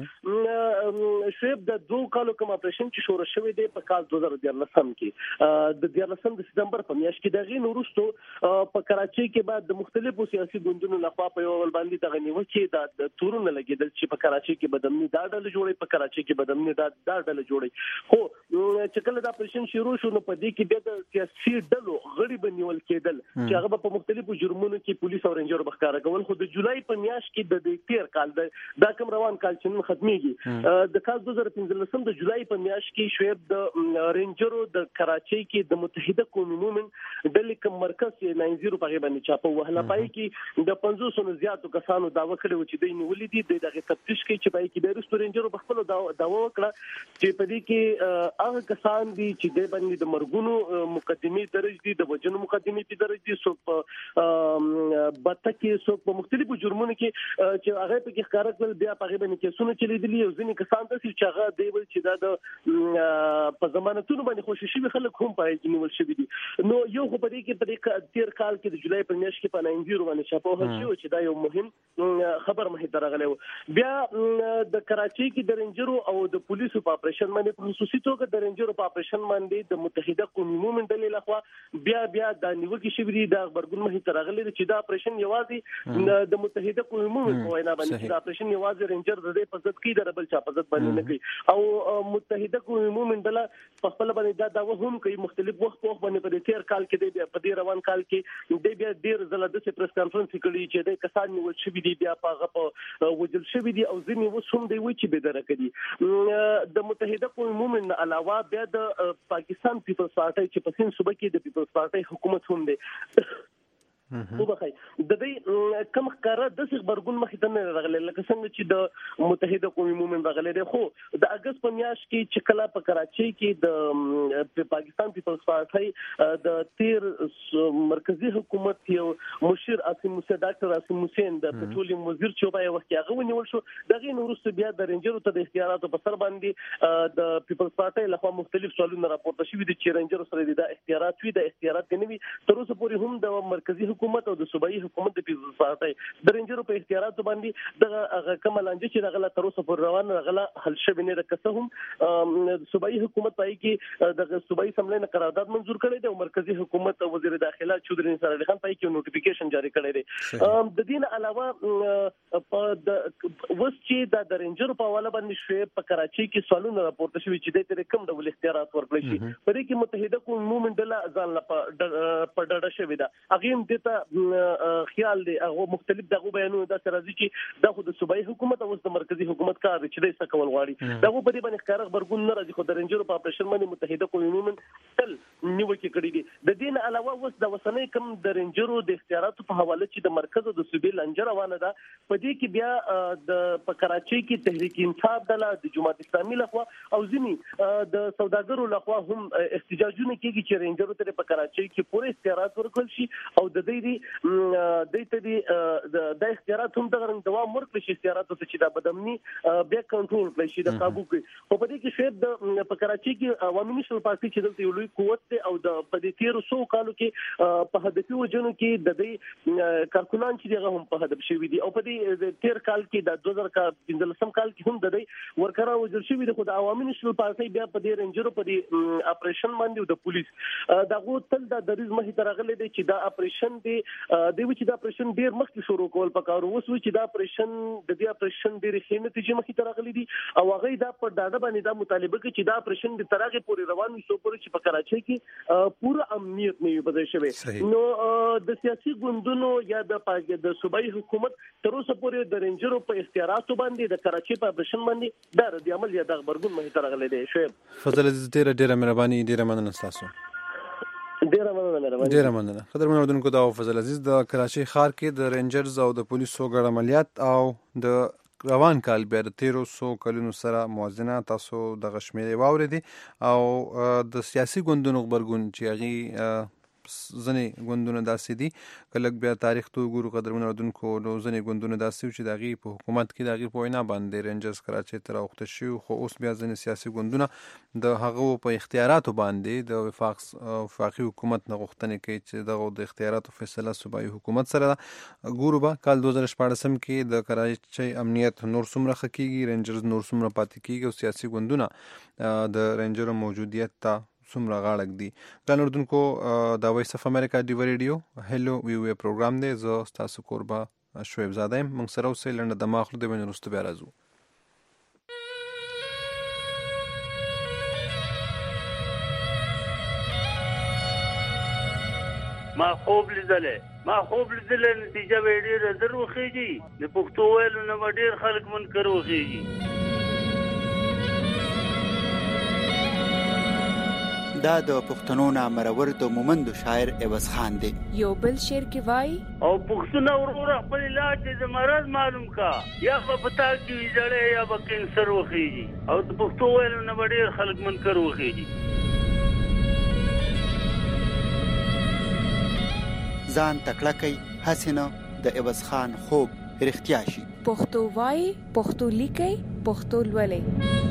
خبرګون شیب د دوه کالو کوم اپریشن چې شروع شوی دی په کال دوه زره دیارلسم کې د دیارلسم د سپتمبر په میاشت کې دغه نورستو په کراچي کې بعد د مختلفو سیاسي ګوندونو لخوا په یو ول باندې دغه نیو چې د تورونه لګیدل چې په کراچي کې بدمني دا ډول جوړي په کراچي کې بدمني دا دا ډول جوړي خو چې کله د اپریشن شروع شو نو په دې کې بیا د سیاسي ډلو غړي بنیول کېدل چې هغه په مختلفو جرمونو کې پولیس او رینجر بخکاره کول خو د جولای په میاشت کې د تیر کال دا کوم روان کال چې نن ختميږي د کال دوه زره پنځلسم د جولای په میاشت کې شویب د رینجرو د کراچي کې د متحده قومونو من د لیکم مرکز یې ناین زیرو په باندې چاپو وهله پای کې د پنځوس نه زیاتو کسانو داوا کړو چې دوی نیولې دي دغه تفتیش کوي چې پای کې د رستو رینجرو په خپل داوا وکړه چې په دې کې هغه کسان دي چې د باندې د مرګونو مقدمه درج دي د وجنو مقدمه په درج دي سو په بته کې سو په مختلفو جرمونو کې چې هغه په کې ښکارا کول بیا په باندې کې سونه چلی دي او ځینې کسان د چې هغه دی ول چې دا د په ضمانتونو باندې خوششي خلک هم پای کې نیول شوی دي نو یو خو په دې کې په دې تیر کال کې د جولای په میاشت کې په ناین زیرو باندې چاپو هڅه چې دا یو مهم خبر مه درغلی بیا د کراچي کې د رینجرو او د پولیسو په اپریشن باندې په خصوصي توګه د رینجرو په اپریشن باندې د متحده قومونو من دلې لخوا بیا بیا د نیوکې شوی دي د خبرګون مه درغلی چې دا اپریشن یوازې د متحده قومونو په وینا باندې دا اپریشن یوازې رینجر د دې په ضد کې د ربل چا په ضد باندې نه کوي او متحده قومونو من دله په خپل باندې دا دا هم کوي مختلف وخت په باندې په تیر کال کې دی په دې روان کال کې دی بیا ډیر زله د پریس کانفرنس کړي چې د کسان نیول شوی دي بیا په غو وجل شوی دي او ځینې وسوم دی وی چې به درکړي د متحده قومونو من علاوه بیا د پاکستان پیپلز پارټي چې په سین صوبه کې د پیپلز پارټي حکومت هم دی خو بخای د دې کوم کار د څه خبرګون مخې ته نه راغلی لکه څنګه چې د متحده قومونو من راغلی دی خو د اگست په میاشت کې چې کله په کراچي کې د پاکستان پیپلز پارټي د تیر مرکزی حکومت یو مشیر عاصم موسی ډاکټر عاصم حسین د پټرولیم وزیر چې په وخت کې هغه ونیول شو دغه نورست بیا د رینجرو ته د اختیاراتو په سر باندې د پیپلز پارټي لخوا مختلف سوالونه راپورته شوي دي چې رینجر سره د اختیارات وي د اختیارات نه وي تر اوسه پورې هم د مرکزی حکومت او د صوبایي حکومت د پیسو ساتي د رینجرو په اختیاراتو باندې د کمالانج چې دغه تر اوسه پر روان غلا حل شوی نه راکسه هم صوبایي حکومت پای کې د صوبایي سملې نه قرارداد منزور کړی دی او مرکزی حکومت او وزیر داخله چودري نثار علي خان پای کې نوټیفیکیشن جاری کړی دی. د دین علاوه په د وس چې د رینجرو په حواله باندې شوی په کراچي کې سوالونه راپورته شوي چې د تر کوم ډول اختیارات ورکړي شي په دې کې متحده قوم مومنډله ځان لا په ډډه شوی دا هغه هم دته خیال دی هغه مختلف دغه بیانونه د راځي چې د خود صوبایي حکومت او د مرکزی حکومت کار چې د سکول غواړي دغه په دې باندې ښکار خبرګون نه راځي خو د رینجرو په اپریشن باندې متحده قوم مومن تل نیوکه کړې دي. د دین علاوه اوس د وسنۍ کم د رینجرو د اختیاراتو په حواله چې د مرکز او د صوبې لنجر روانه ده په دې کې بیا د په کراچي کې تحریک انصاف ډله د جماعت اسلامي لخوا او ځینی د سوداګرو لخوا هم احتجاجونه کیږي چې رینجرو ته په کراچي کې پوره اختیارات ورکړل شي او د دې د دې د اختیارات هم د دوام ورکړي شي اختیارات ته چې د بدامني بیا کنټرول کړي شي د قابو کې په دې کې شاید د په کراچي کې عوامي نشل پارټي چې دلته یو لوی قوت دی او د په دې تیر سو کالو کې په هدفي وجنو کې د دې کارکونان چې دغه هم په هدف شوی دي او په دې تیر کال کې د دوه زره پنځلسم کال کې هم د دې ورکرا وزیر شوی د خود عوامي نشل پارټي بیا په دې رینجرو په دې اپریشن باندې د پولیس دغه تل د دریز مخې ترغلې دي چې دا اپریشن دی د وچ دا اپریشن ډیر مخکې شروع کول پکارو اوس چې دا اپریشن د دې اپریشن ډیر ښه نتیجې مخې ترغلې دي او هغه دا په ډاډه باندې دا مطالبه کوي چې دا اپریشن د ترغه پورې روان وي سو پورې چې په کراچۍ کې پوره امنیت نه وي بدل شوی نو د سیاسي ګوندونو یا د د صوبایي حکومت تر اوسه پورې د رینجرو په اختیاراتو باندې د کراچۍ په اپریشن باندې دا د عمل یا د خبرګون مخې ترغلې دي شعیب فضل عزیز ډیره ډیره مهرباني ډیره مننه تاسو ډیره مننه مهرباني ډیره مننه قدرمن اردوونکو دا فضل عزیز د کراچۍ ښار کې د رینجرز او د پولیسو ګډ عملیات او د روان کال بیا د تیرو سو کلونو سره موازنه تاسو د غشمېرې واورېدې او د سیاسي ګوندونو غبرګون چې هغې ځینې ګوندونه داسې دي که لږ بیا تاریخ ته وګورو قدرمن اورېدونکو نو ځینې ګوندونه داسې وو چې د هغې په حکومت کې د هغې په وینا باندې رینجرز کراچۍ ته راوخته شوي خو اوس بیا ځینې سیاسي ګوندونه د هغو په اختیاراتو باندې د وفاق وفاقي حکومت نه غوښتنې کوي چې دغه د اختیاراتو فیصله صوبایي حکومت سره ده. ګورو به کال دوه زره شپاړسم کې د کراچۍ امنیت نور څومره ښه کېږي رینجرز نور څومره پاتې کېږي او سیاسي ګوندونه د رینجرو موجودیت ته څومره غاړک دي. ګران اردوونکو دا وایس اف امریکا ډیو ریډیو هلو وی وی پروګرام دی زه ستاسو کوربه شعیب زاده یم موږ سره اوسئ لنډه دمه اخلو د وینې وروسته بیا راځو. ما خوب لیدلې ما خوب لیدلې نتیجه به ډېره زر وخیږي د پښتو ویلو نه به ډېر خلک منکر وخیږي. دا د پښتنو نامرور د مومندو شاعر عوض خان دی. یو بل شعر کې وای او پښتون ورور خپل علاج د مرض معلوم کا یا په پتا کې جړې یا په کینسر وخیږي او د پښتو ویلو نه ډېر خلک منکر وخیږي. ځان تکړه کوي هسې نه د عوض خان خوب رښتیا شي. پښتو وای پښتو لیکي پښتو لولئ.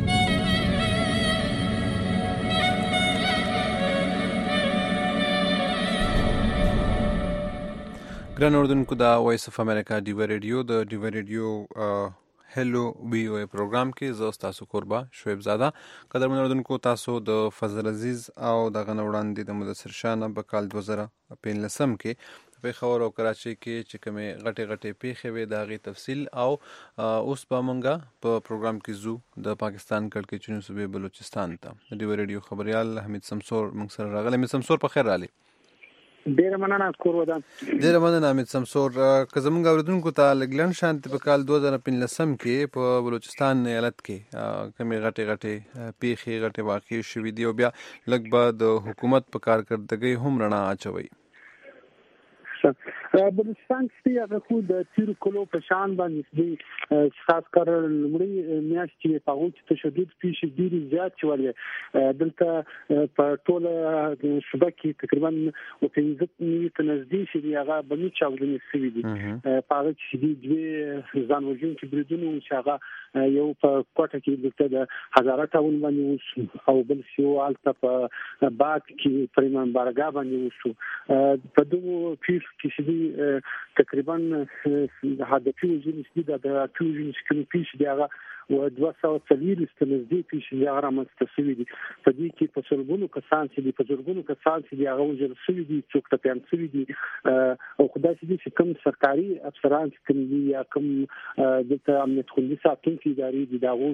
ګران اردوونکو دا وایس اف امریکا ډیو ریډیو د ډیو ریډیو هلو وی او پروګرام کې زه ستاسو کوربه شعیب زاده. قدرمن اردوونکو تاسو د فضل عزیز او دغه نه وړاندې د مدثر شاه نه په کال دوه زره پنځلسم کې پېښور او کراچۍ کې چې کومې غټې غټې پیښې وې د هغې تفصیل او اوس به موږ په پروګرام کې ځو د پاکستان کړکېچونو صوبې بلوچستان ته. د ډیو ریډیو خبریال حمید سمسور موږ سره راغلی. حمید سمسور په خیر راغلی. ډیره مننه کور ودان ډیره مننه حمید سمسور. که زموږ اورېدونکو ته لږ لنډ شانتې په کال دوه زره پنځلسم کې په بلوچستان ایالت کې کومې غټې غټې پیښې غټې واقعې شوي دي او بیا لږ به د حکومت په کارکردګۍ هم رڼا اچوئ. بلوچستان کې هغه خو د تیر کلو په شان باندې د خاص کار لمړی میاشتې په هغه کې تشدد پیښې ډېرې زیات شولې دلته په ټوله صوبه کې تقریبا او پنځه نیټه نږدې چې هغه بني چاودنې شوې دي په هغه کې د دوی ځان وژونکي بریدونو چې هغه یو په کوټه کې دلته د هزاره ټاون باندې او بل شو الته په باغ کې پرېمان بارګا باندې وشو په دوه پیښو کې تقریبا هدفي وجود دي د اټوژن سکریپټ دی هغه و دوه سوه څلوېښت نږدې پیښې هغه رامنځته شوي دي په دې کې په سلګونو کسان چې دي په زرګونو کسان چې دي هغه وژل شوي دي څوک ټپیان شوي دي او خدای دې چې کوم سرکاري افسران چې کوم دي یا کوم د امنیت خوندي ساتونکو ادارې دي دا و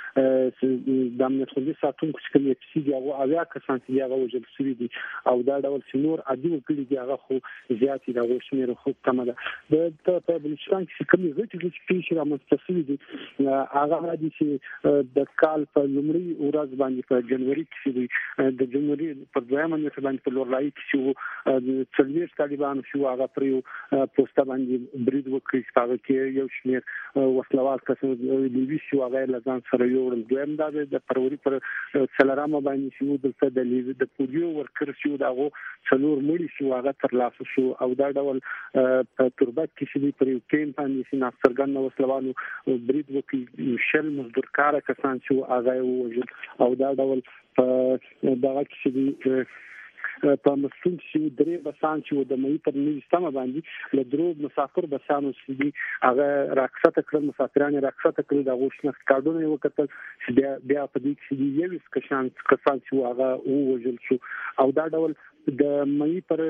چې د امنیت خوندي ساتونکو چې کوم چې دي هغه اویا کسان چې هغه وژل شوي دي او دا ډول نور عادي وګړي دي هغه خو زیات دي هغه شمیر خو کم ده د په بلوچستان کې کوم غټ غټ پیښې رامنځته شوي دي هغه راځي چې د کال په لومړي ورځ باندې په جنوري کې د جنوري په دویمه نیټه باندې په لورلای کې شو د څلويش طالبان شو هغه پر یو پوسټ باندې برید وکړي هغه کې یو شمیر وسلوال کسان د لیوي شو هغه لزان سره یو دویم دا د فروری پر څلرامه باندې شو دلته د لیوي د پولیو ورکر شو داغه څلور مړي شو هغه تر لاسه شو او دا ډول په تربت کې چې پر یو کین باندې چې ناصرګان وسلوالو برید وکړي شل مزدور کار کسان چې هغه وژل او دا ډول په دغه کې په مسون چې درې بسان چې د مې پر نوښتمه باندې له درو مسافر بسانو چې هغه راکښته کړل مسافرانو راکښته کړل د غوښنه کارډونه یو کتل چې بیا بیا په دې کې یو څه کسان کسان چې هغه وژل شو او دا ډول د مې پر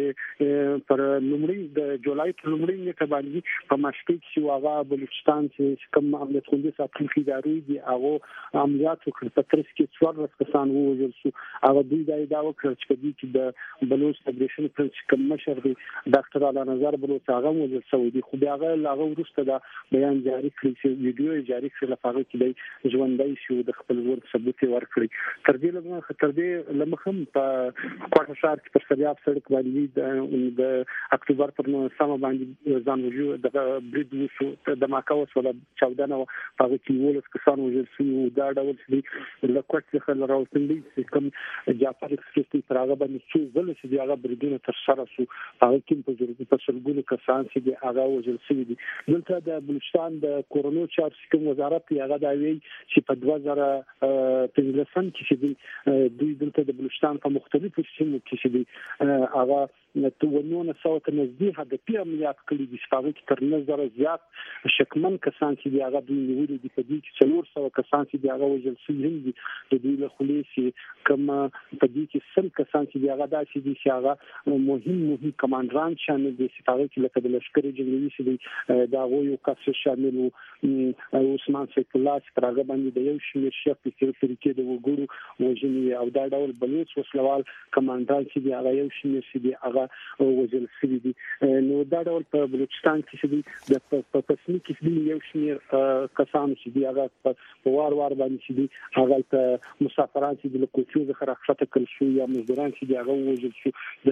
پر لومړی د جولای په لومړی نیټه باندې په مشکل چې هغه بلوچستان چې کوم امنیت خوندي ساتونکو ادارې دي هغه عملیات وکړ په ترڅ کې څوار کسان وژل شو هغه دوی دا دا وکړ چې د چې د بلوچ فدریشن پرنس کوم مشر دی ډاکټر اعلی نظر بلوچ هغه وژل شوی دی خو هغه هغه ورسته دا بیان جاری کړی چې ویډیو جاری کړل هغه کې دی ژوندۍ شو د خپل ورته ثبوت ورکړي تر دې لږه خطر دی لمخم په کوټه کې پر سریاب سړک باندې د اکتوبر پر نو سم باندې ځان وجو د برید وشو د ماکاوس ولا چودنه هغه کې ولس کسان وژل شو دا ډول چې لکوټ څخه راوستل دي کوم جعفر اکسپریس پر هغه باندې چې ول چې هغه بریدونه تر سره شو هغه کې په ضرورت په سلګونو کسان چې هغه وژل شوی دي دلته د بلوچستان د کورونو چارج کوم وزارت هغه دا وی چې په دوه زره پنځلسم کې دوی دلته د بلوچستان په مختلفو سیمو کې هغه تونونه سوت نزدې د پی عملیات کړي د شپږ کې تر نظر زیات شکمن کسان چې هغه د نیولې د پدې کې څلور سو کسان چې هغه وژل شوي دي د دوی له خلیصي کوم پدې کې سل کسان چې هغه داسې دي چې هغه مهم مهم کمانډران شامل دي چې هغه کې لکه د لشکري جنرالي چې دا یو کس شامل او عثمان سیف الله چې هغه باندې د یو شمېر شپ په طریقې د وګړو وژنې او دا ډول بلوچ وسلوال کمانډران چې هغه یو شمېر چې هغه وژل شوی دي نو دا ډول په بلوچستان کې چې د په پسنی کې یو شمېر کسان چې هغه په وار وار باندې چې هغه ته مسافران چې د کوچو څخه راخته کړل شو یا مزدوران چې هغه وژل شو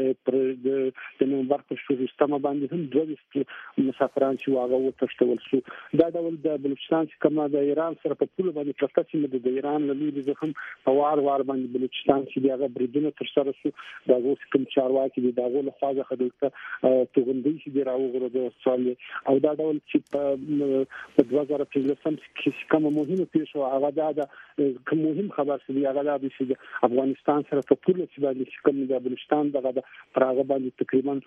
د د نومبر په شپږمه باندې هم دوه مسافران چې هغه وتښتول شو دا ډول د بلوچستان چې کومه د ایران سره په پوله باندې پرته چې د ایران له لوري څخه په وار وار باندې بلوچستان چې هغه بریدونه تر سره شو دا اوس کوم چارواکي دي دا غو له خواږه خدلته توغندي چې راوغره د استرالیا او دا ډول چې په دوه زره پنځلسم کې کوم مهمه پیښه هغه دا د کوم مهم خبر چې هغه دا چې افغانستان سره په پوله چې باندې کوم د بلوچستان دغه د پراغه باندې تقریبا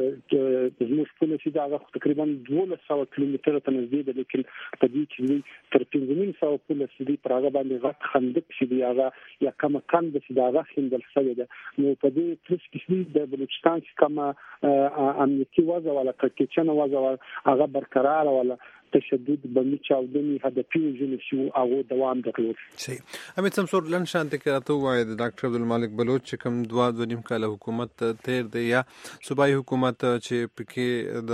زموږ پوله چې دا تقریبا دوه سوه کیلومتره ته نږدې ده لیکن په دې کې تر پنځه سوه پوله چې پراغه باندې غټ خندق چې هغه یا کوم کند چې دا غا خندل شوی ده نو په دې ترڅ کې د بلوچستان کومه امنیتي وضع ولا کچنه وضع هغه برقرار ولا تشدد بمی چاودنی هدفي وجنه شو هغه دوام درلود. صحیح. امید سمسور لن شانته کې راته وایي د ډاکټر عبدالمالک بلوچ چې کوم دوا د نیم کاله حکومت تیر دی یا صوبایي حکومت چې پکې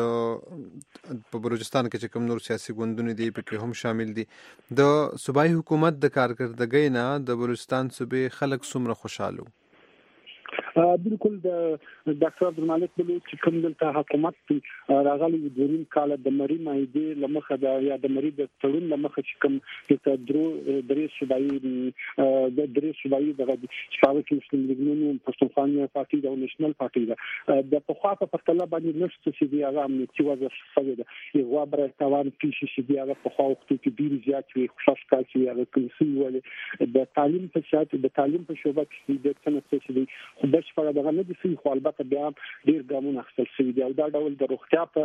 د په بلوچستان کې چې کوم نور سیاسي ګوندونه دي پکې هم شامل دي د صوبایي حکومت د کارکردګۍ نه د بلوچستان صوبې خلک څومره خوشاله بالکل د ډاکټر عبدالمالک بلوچ چې کوم دلته حکومت راغلي د دورین کال د مری مایدې لمخه د یا د مری د تړون لمخه چې کوم د درو درې صوبایي د درې صوبایي د شپږ کې مسلم لیګونو پښتونخوا پارټي د نېشنل پارټي د د پخوا په پرتله باندې نشته چې دی هغه امنیتي وضع سوي ده یو بر توان کې چې دی هغه په خوا وخت کې ډیر زیات وي خوشاش کال چې هغه کوي ولې د تعلیم په شات د تعلیم په شوبه کې د څنګه چې دی خو د شپږ دغه نه دي خو البته بیا ډیر ګامونه اخیستل شوي دي او دا ډول د روغتیا په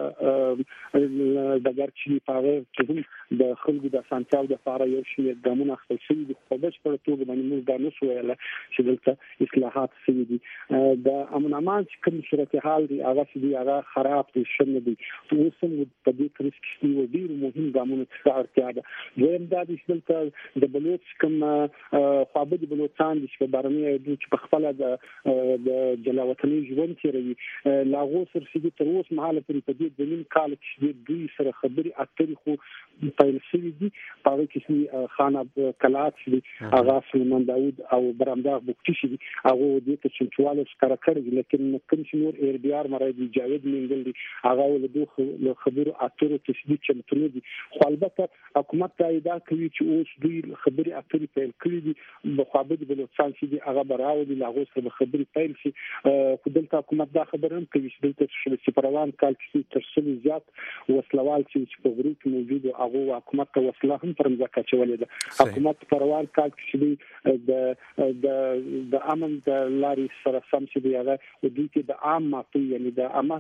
د ګرچې پاره چې د خلکو د سانتیاو د لپاره یو شی ګامونه اخیستل شوي دي خو د شپږ توګه باندې موږ دا نشو ویل چې دلته اصلاحات شوي دي د امن امان چې کوم صورتحال دی هغه چې دی هغه خراب دي شنه دي اوس هم په دې کریس کې یو ډیر مهم ګامونه څخه اړتیا ده دویم دا چې دلته د بلوچ کوم خوابدي بلوچستان چې په بارني د په خپل د د جلاوطني ژوند تیروي لاغو سره چې تر اوسه مهاله پرې په دې ځینې کال کې دوی سره خبري اترې خو پیل شوي دي په هغه کې خانه کلات چې هغه سلمان داوود او برامداغ بوکټي چې هغه دې ته چنټواله ښکارا کړی لیکن کوم چې نور ایر بي ار مرادي جاوید منګل دي هغه ول دوه خبرو اترو کې چې چمتونه دي خو البته حکومت دا ادعا کوي چې اوس دوی خبري اترې پیل کړی دي په خوابدي بلوچستان چې هغه براوي لاغو سره خبري پیل شي خو دلته حکومت دا خبره هم کوي چې دلته چې پروان کال کې تر څو زیات وسلوال چې په غروب کې موجود او هغه حکومت ته وسله هم پر ځکه چولې ده حکومت پروان کال کې د د د امن د لارې سره سم چې دی هغه د دوی کې د عام مافي یعنی د عامه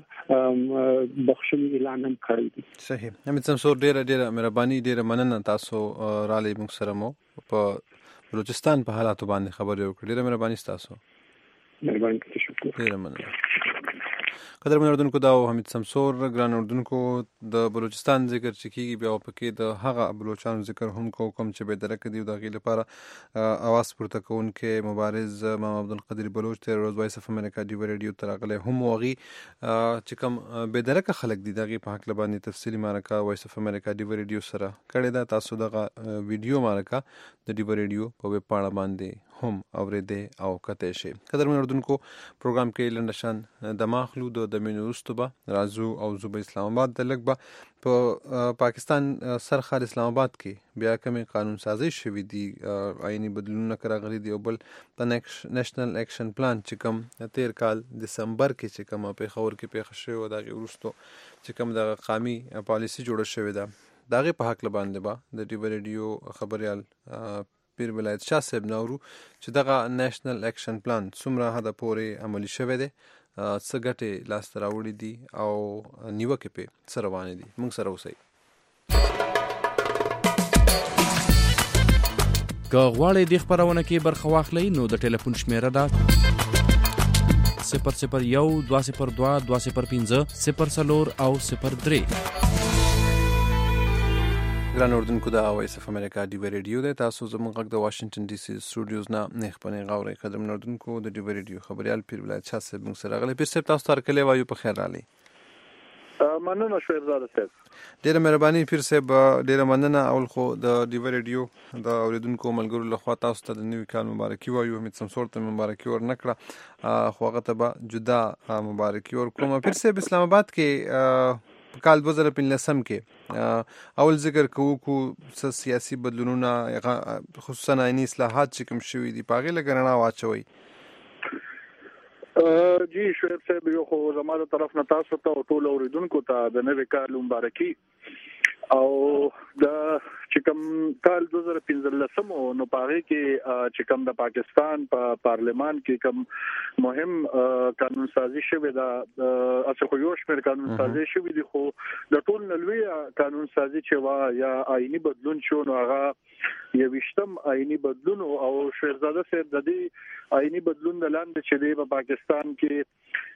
بخښنې اعلان هم کړی دی صحیح همت سمسور ډیره ډیره مهرباني ډیره مننه تاسو را لې موږ سره مو په بلوچستان په حالاتو باندې خبرې وکړې ډیره مهرباني تاسو مهرباني تشکر ډیره مننه قدر من اردوونکو دا حمید سمسور ګران اردوونکو د بلوچستان ذکر چې کیږي بیا پکې د هغه بلوچستان ذکر هم کو کوم چې به درک دی د غي لپاره اواز پورته کوونکې مبارز محمد عبدالقدیر بلوچ ته روز وایس اف امریکا دی ریډیو ترغله هم وغي چې کوم به درک خلک دی دغه په حق لبانې تفصیلی مارکا وایس اف امریکا دی ریډیو سره کړی دا تاسو دغه ویډیو مارکا د دی ریډیو په ویب پاڼه باندې هم اوریدې او کته شي قدر من اردوونکو پروګرام کې لندشان د ماخلو د مینوستوبه رازو او زوب اسلام آباد د لګبه په پاکستان سرخال اسلام آباد کې بیا کومه قانون سازي شوې دي آئینی بدلونونه کراغلي دي او بل په نېشنل اکشن پلان چې کوم تیر کال دسمبر کې چې کوم په خور کې پیښ شوی و دا ورستو چې کوم د قامي پالیسی جوړه شوې ده داغه په حق لباندې با د ټي وي ریډیو خبريال پیر ولایت شاه صاحب نورو چې دغه نېشنل اکشن پلان څومره هدا پورې عملی شوی دی څه ګټې لاس ته راوړي دي او نیوکې په سره روانې دي موږ سره اوسئ که غواړئ د خبرونه کې برخه واخلئ نو د ټلیفون شمیره ده صفر صفر یو دوه صفر دوه دوه صفر پنځه صفر څلور او صفر درې ګران اردوونکو د وایس اف امریکا دی ریډیو د تاسو زموږ غږ د واشنگټن ډي سي سټوډیوز نه نه خپنې غوړې قدم اردوونکو د دی ریډیو خبريال پیر ولایت شاه صاحب موږ سره غلې پیر صاحب تاسو تر کله وایو په خیر رالي مننه شهرزاد صاحب ډیره مهرباني پیر صاحب ډیره مننه اول خو د دی ریډیو د اوریدونکو ملګرو لخوا تاسو ته د نوي کال مبارکي وایو همت سمسور ته مبارکي ورنکړه خو هغه ته به جدا مبارکي ورکوم پیر صاحب اسلام آباد کې کال دو هزار پنځلسم کې اول ذکر کوو کو سیاسي بدلونونه خصوصا آئینی اصلاحات چې کوم شوي دي پاغه لګرنا واچوي جی شعیب صاحب یو خو زموږ طرف نه تاسو ته ټول اوریدونکو ته د نوي کال مبارکي او د چې کوم کال دو هزار پنځلسم نو پاره کې چې کوم د پاکستان په پا پارلمان کې کوم مهم قانون سازي شوی دا اصل خو یو شمېر قانون سازي شوی دی خو د ټول نلوي قانون سازي چې وا یا آئینی بدلون شو نو هغه یوشتم آئینی بدلون او شهرزاده صاحب د دې آئینی بدلون د لاندې چې دی په پاکستان کې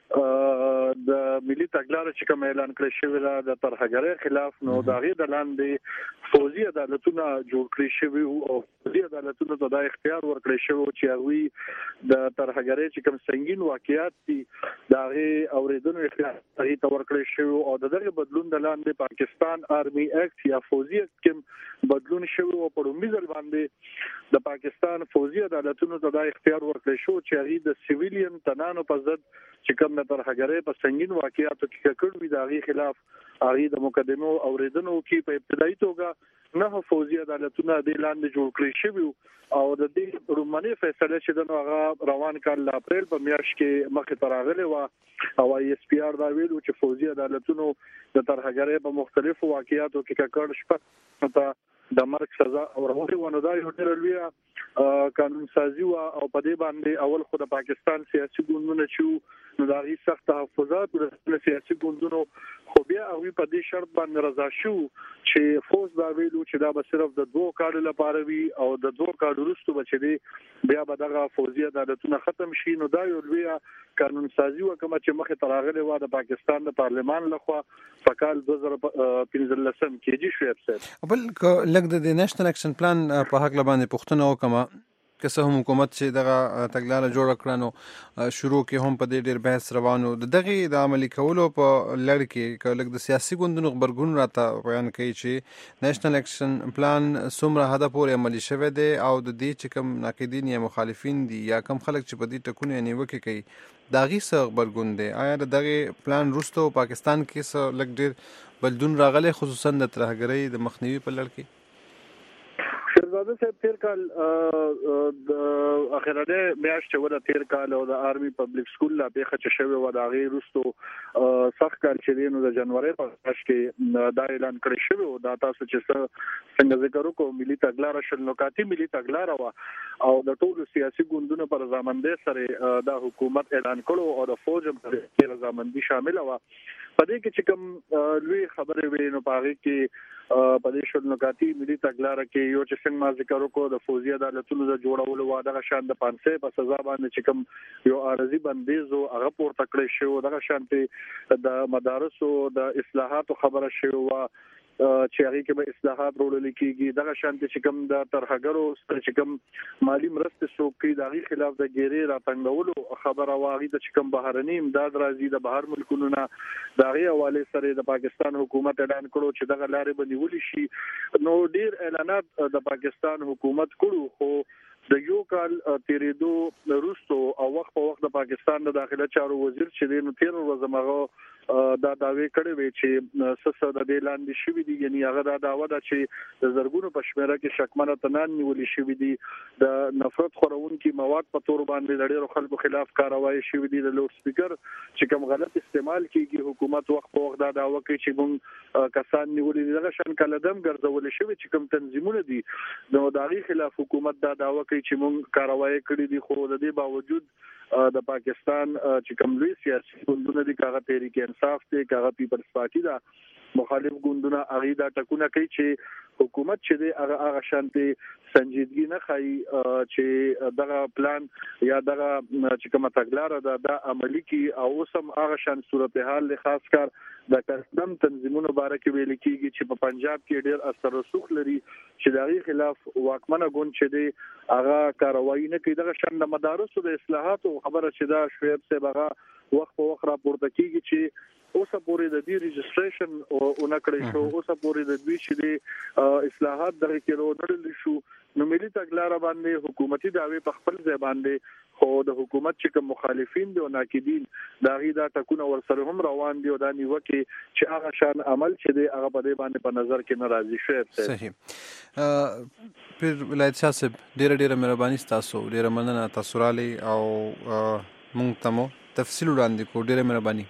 د ملي تګلارې چې کوم اعلان کړی شوی دی د ترهګرۍ خلاف، نو د هغې د لاندې فوزي عدالتونه جوړ کړي شوي او فوزي عدالتونو ته دا اختیار ورکړی شوی چې هغوی د ترهګرۍ چې کوم سنګین واقعیات دي د هغې اورېدنو اختیار هغې ته ورکړی شوی او د دغې بدلون د لاندې پاکستان آرمي اکټ یا فوزي اکټ کې بدلون شوی او په لومړي ځل باندې د پاکستان فوزي عدالتونو ته دا اختیار ورکړی شو چې هغې د سیویلین تنانو په ضد چې کوم د ترهګرۍ په سنګین واقعیاتو کې کړي وي د هغې خلاف هغې د مقدمو اورېدنو کې په ابتدایي توګه نه فوزي عدالتونه دې لاندې جوړ کړي شوي او د دې رومنې فیصله چې د هغه روان کال د اپریل په میاشت کې مخې ته راغلې وه او ای اس پی آر دا ویلو چې فوزي عدالتونو د ترهګرۍ په مختلفو واقعیاتو کې کړ شپه ته د مرګ سزا او ورغلې ونه دا یو ډېره لویه قانون سازي وه او په دې باندې اول خو د پاکستان سیاسي ګوندونه چې نو د هغې سخت تحفظات د سیاسي ګوندونو خو بیا هغوی په دې شرط باندې رضا شو چې فوز دا ویلو چې دا به صرف د دوه کالو لپاره وي او د دوه کالو وروسته به چې دی بیا به دغه فوزي عدالتونه ختم شي. نو دا یو لویه قانون سازي وه کومه چې مخې ته راغلې وه د پاکستان د پارلمان لخوا په کال دوه زره پنځلسم کې جي شعیب صاحب. بل لږ د نیشنل اکشن پلان په هکله باندې پوښتنه وکړم که څه هم حکومت چې دغه تګلاره جوړه کړه نو شروع کې هم په دې ډېر بحث روان و د دغې د عملي کولو په لړ کې که لږ د سیاسي ګوندونو غبرګون راته بیان کوي چې نیشنل اکشن پلان څومره حده پورې عملي شوی دی او د دې چې کوم ناقدین یا مخالفین دي یا کوم خلک چې په دې ټکونه نیوکې کوي د هغې څه غبرګون دی؟ آیا د دغې پلان وروسته پاکستان کې څه لږ ډېر بدلون راغلی خصوصا د ترهګرۍ د مخنیوي په لړ کې؟ شهزاده صاحب تیر کال د اخرنۍ میاشت چې وه د تیر کال او د آرمي پبلک سکول لا پیښه چې شوې وه د هغې وروستو سخت کال چې دی نو د جنورۍ په میاشت کې دا اعلان کړی شوی و. دا تاسو چې څه څنګه ذکر وکړو ملي تګلاره شل نکاتي ملي تګلاره وه او د ټولو سیاسي ګوندونو په رضامندۍ سره دا حکومت اعلان کړو او د فوج هم په رضامندي شامله وه. په دې کې چې کوم لوی خبرې وې نو په هغې کې په دې شل نکاتي ملي تګلاره کې یو چې څنګه ما ذکر وکړو د فوزي عدالتونو د جوړولو وه دغه شان د پانسۍ په سزا باندې چې کوم یو عارضي بندیز و هغه پورته کړی شوی دغه شانتې د مدارسو د اصلاحاتو خبره شوې وه چې هغې کې به اصلاحات راوړل کېږي. دغه شانتې چې کوم د ترهګرو سره چې کوم مالي مرستې څوک کوي د هغې خلاف د ګیرې راتنګولو خبره وه. هغې ته چې کوم بهرني امداد راځي د بهر ملکونو نه د هغې حوالې سره د پاکستان حکومت اعلان کړو چې دغه لارې به نیولې شي. نو ډېر اعلانات د پاکستان حکومت کړو خو د یو کال تیریدو وروسته او وخت په وخت د پاکستان د داخله چارو وزیر چې دی نو تېره ورځ هماغه دا دعوې کړې وې چې څه څه د دې لاندې شوي دي یعنې هغه دا دعوه ده چې د زرګونو په شمېره کې شکمن اتنان نیولې شوي دي د نفرت خورونکي مواد په تور باندې د ډېرو خلکو خلاف کاروایي شوي دي د لوډ سپیکر چې کوم غلط استعمال کېږي حکومت وخت په وخت دا دعوه کوي چې موږ کسان نیولې دي دغه شان کلدم ګرځولې شوي چې کوم تنظیمونه دي نو د هغې خلاف حکومت دا دعوه کوي چې موږ کاروایي کړي دي خو د دې باوجود د پاکستان چې کوم لوی سیاسي ګوندونه دي کاغه تحریک انصاف دی کاغه پیپلز پارټي دا مخالف ګوندونه هغه دا ټکونه کوي چې حکومت چې دی هغه هغه شانتي سنجیدګي نه ښایي چې دغه پلان یا دغه چې کومه تګلاره ده دا عملي کړي او اوس هم هغه شان صورتحال خاص کار د کسدم تنظیمونو باره کې ویل کېږي چې په پنجاب کې ډېر اثر رسوخ لري چې د هغې خلاف واکمنه ګوند چې دی هغه کاروایي نه کوي. دغه شان د مدارسو د اصلاحاتو خبره چې دا شعیب صاحب هغه وخت په وخت راپورته کېږي چې اوسه پورې د دې رجسټریشن اونه کړی شو اوسه پورې د دوی چې د اصلاحات دغه کې راوړل شو. نو ملي تګلاره باندې حکومتي دعوې په خپل ځای باندې خو د حکومت چې کوم مخالفین دي او ناقدین دا غي دا ټکونه ورسره هم روان دي او دا نیوکه چې هغه شان عمل چې دی هغه په دې باندې په نظر کې ناراضي شوی. صحیح. پیر ولایت شاه صاحب ډیره ډیره مهرباني تاسو ډیره مننه تاسو رالي او مونږ ته مو تفصیل وړاندې کو ډیره مهرباني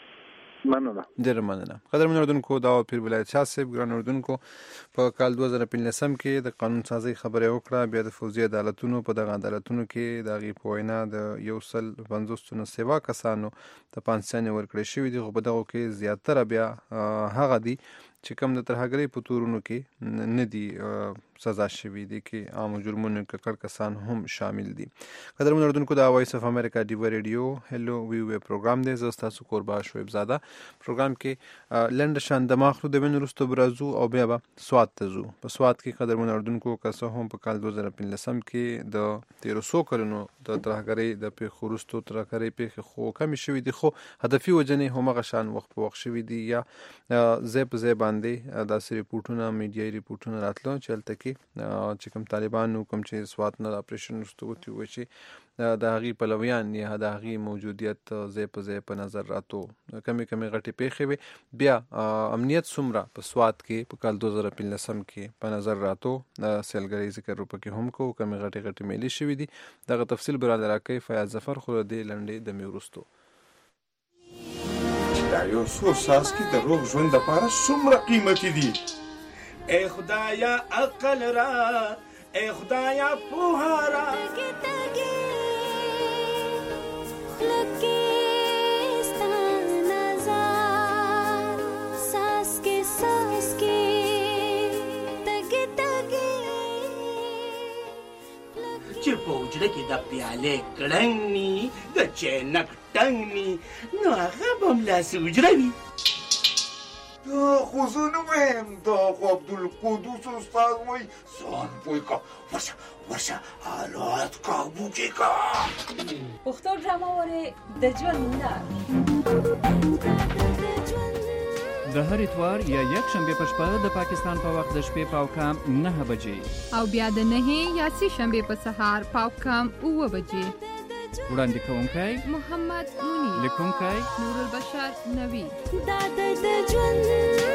مننه ډیره مننه. قدرمن اردوونکو دا پیر ولایت شاه صاحب ګران اردوونکو په کال دوه زره پنځلسم کې د قانون سازي خبره وکړه بیا د فوزي عدالتونو په دغه عدالتونو کې د غي په وینا د یو سل پنځوس تنو سیوا کسانو ته پانسیانې ورکړې شوې دي خو په دغه کې زیاتره بیا هغه دي چې کوم د ترهګرۍ په تورونو کې نه دي سزا شوي دي کې عام جرمونو ککړ کسان هم شامل دي. قدرمن اردوونکو د وایس اف امریکا ډیو ریډیو هلو وی وی پروګرام دی. زه ستاسو کوربه شعیب زاده. پروګرام کې لنډ شان د ماخلو د وینې وروسته برازو او بیا به سوات ته ځو. په سوات کې قدرمن اردوونکو که څه هم په کال دوه زره پنځلسم کې د تیرو څو کلونو د ترهګرۍ د پیښو وروستو ترهګرۍ پیښې خو کمې شوي دي، خو هدفي وجنې همغه شان وخت په وخت شوي دي یا ځای په ځای باندې داسې ریپورټونه میډیایي ریپورټونه راتلو چې هلته کې چې کوم طالبانو کوم چې سوات نه د اپریشن وروسته وتي وو چې د هغې پلویان یا د هغې موجودیت ځای په ځای په نظر راتو کمې کمې غټې پیښې وې. بیا امنیت څومره په سوات کې په کال دوه زره پنځلسم کې په نظر راتو سیلګرۍ ذکر پکې هم کو کمې غټې غټې میلې شوي دي. دغه تفصیل براله راکوي فیاض ظفر خو د دې لنډې دمې وروستو. دا یو څو څاڅکي د روغ ژوند دپاره څومره قیمتي دي. ای خدایا عقل را، ای خدایا پوهه را. چې په حجره کې د پیالې کړنګ ني د چینک ټنګ ني نو هغه به هملاسې حجره وي. دا خو زه نه وایم، دا خو عبدالقدوس استاد وایي ځان پوه که ورشه ورشه حالات کابو کې که. پښتو ډرامه وارې د ژوند د هر اتوار یا یک شنبه په شپه د پاکستان په وخت د شپې پاو کم نه بجې او بیا د نهه یا سه شنبه په سهار پاو کم اوه بجې. وړاندې کوونکی محمد منیر، لیکونکی نور البشر نوی. دا د ژوند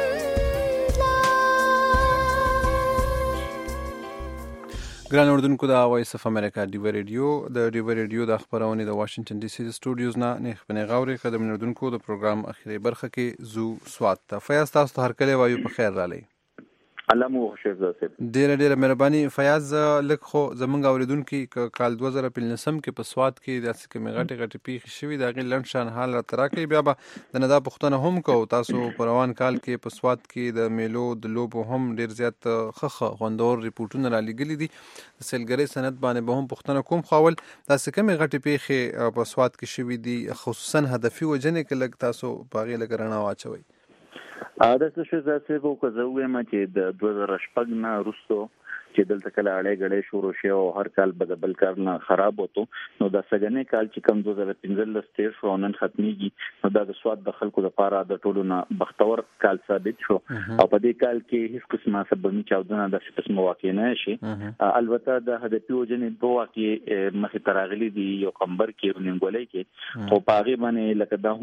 ګران اردوونکو د وایس اف امریکا ډیو ریډیو د ډیو ریډیو د خبرونې د واشنگټن ډي سي د سټوډیوز نه نیخ بنې غاوري قدم اردوونکو د پروګرام اخیری برخه کې زو سوات ته. فیاض تاسو ته هر کله وایو په خیر رالی. الله مو خوشحال زاسه. ډیره ډیره مهرباني فیاض. لک خو زمونږ اوریدونکو کال دوه زره پنځلسم کې په سوات کې داسې کومې غټې غټې پیښې شوي د هغې لنډ شان حال راته راکوي. بیا به د نه دا پوښتنه هم کوو تاسو په روان کال کې په سوات کې د میلو د لوبو هم ډېر زیات ښه ښه خوندور ریپورټونه رالیږلي دي. د سیلګرۍ صنعت باندې به هم پوښتنه کوم خو اول داسې کومې غټې پیښې په سوات کې شوي دي خصوصا هدفي وجنې کې لږ تاسو په هغې لږ رڼا واچوئ. دا څه شي زاسه وو که زه وایم چې د دوه زره شپږ نه وروسته چې دلته کله اړې غړې شروع شي او هر کال به د بل کار نه خراب وته نو د سګنې کال چې کم دوه زره پنځلس تیر شو نن ختميږي نو د سواد د خلکو لپاره د ټولو نه بختور کال ثابت شو او په دې کال کې هیڅ قسمه سببي چاودنه د قسم واقع نه شي. البته د هدفي وجنې دوه واقع مخې تراغلي دي یو قمبر کې ونګولې کې خو پاغي باندې لکه دا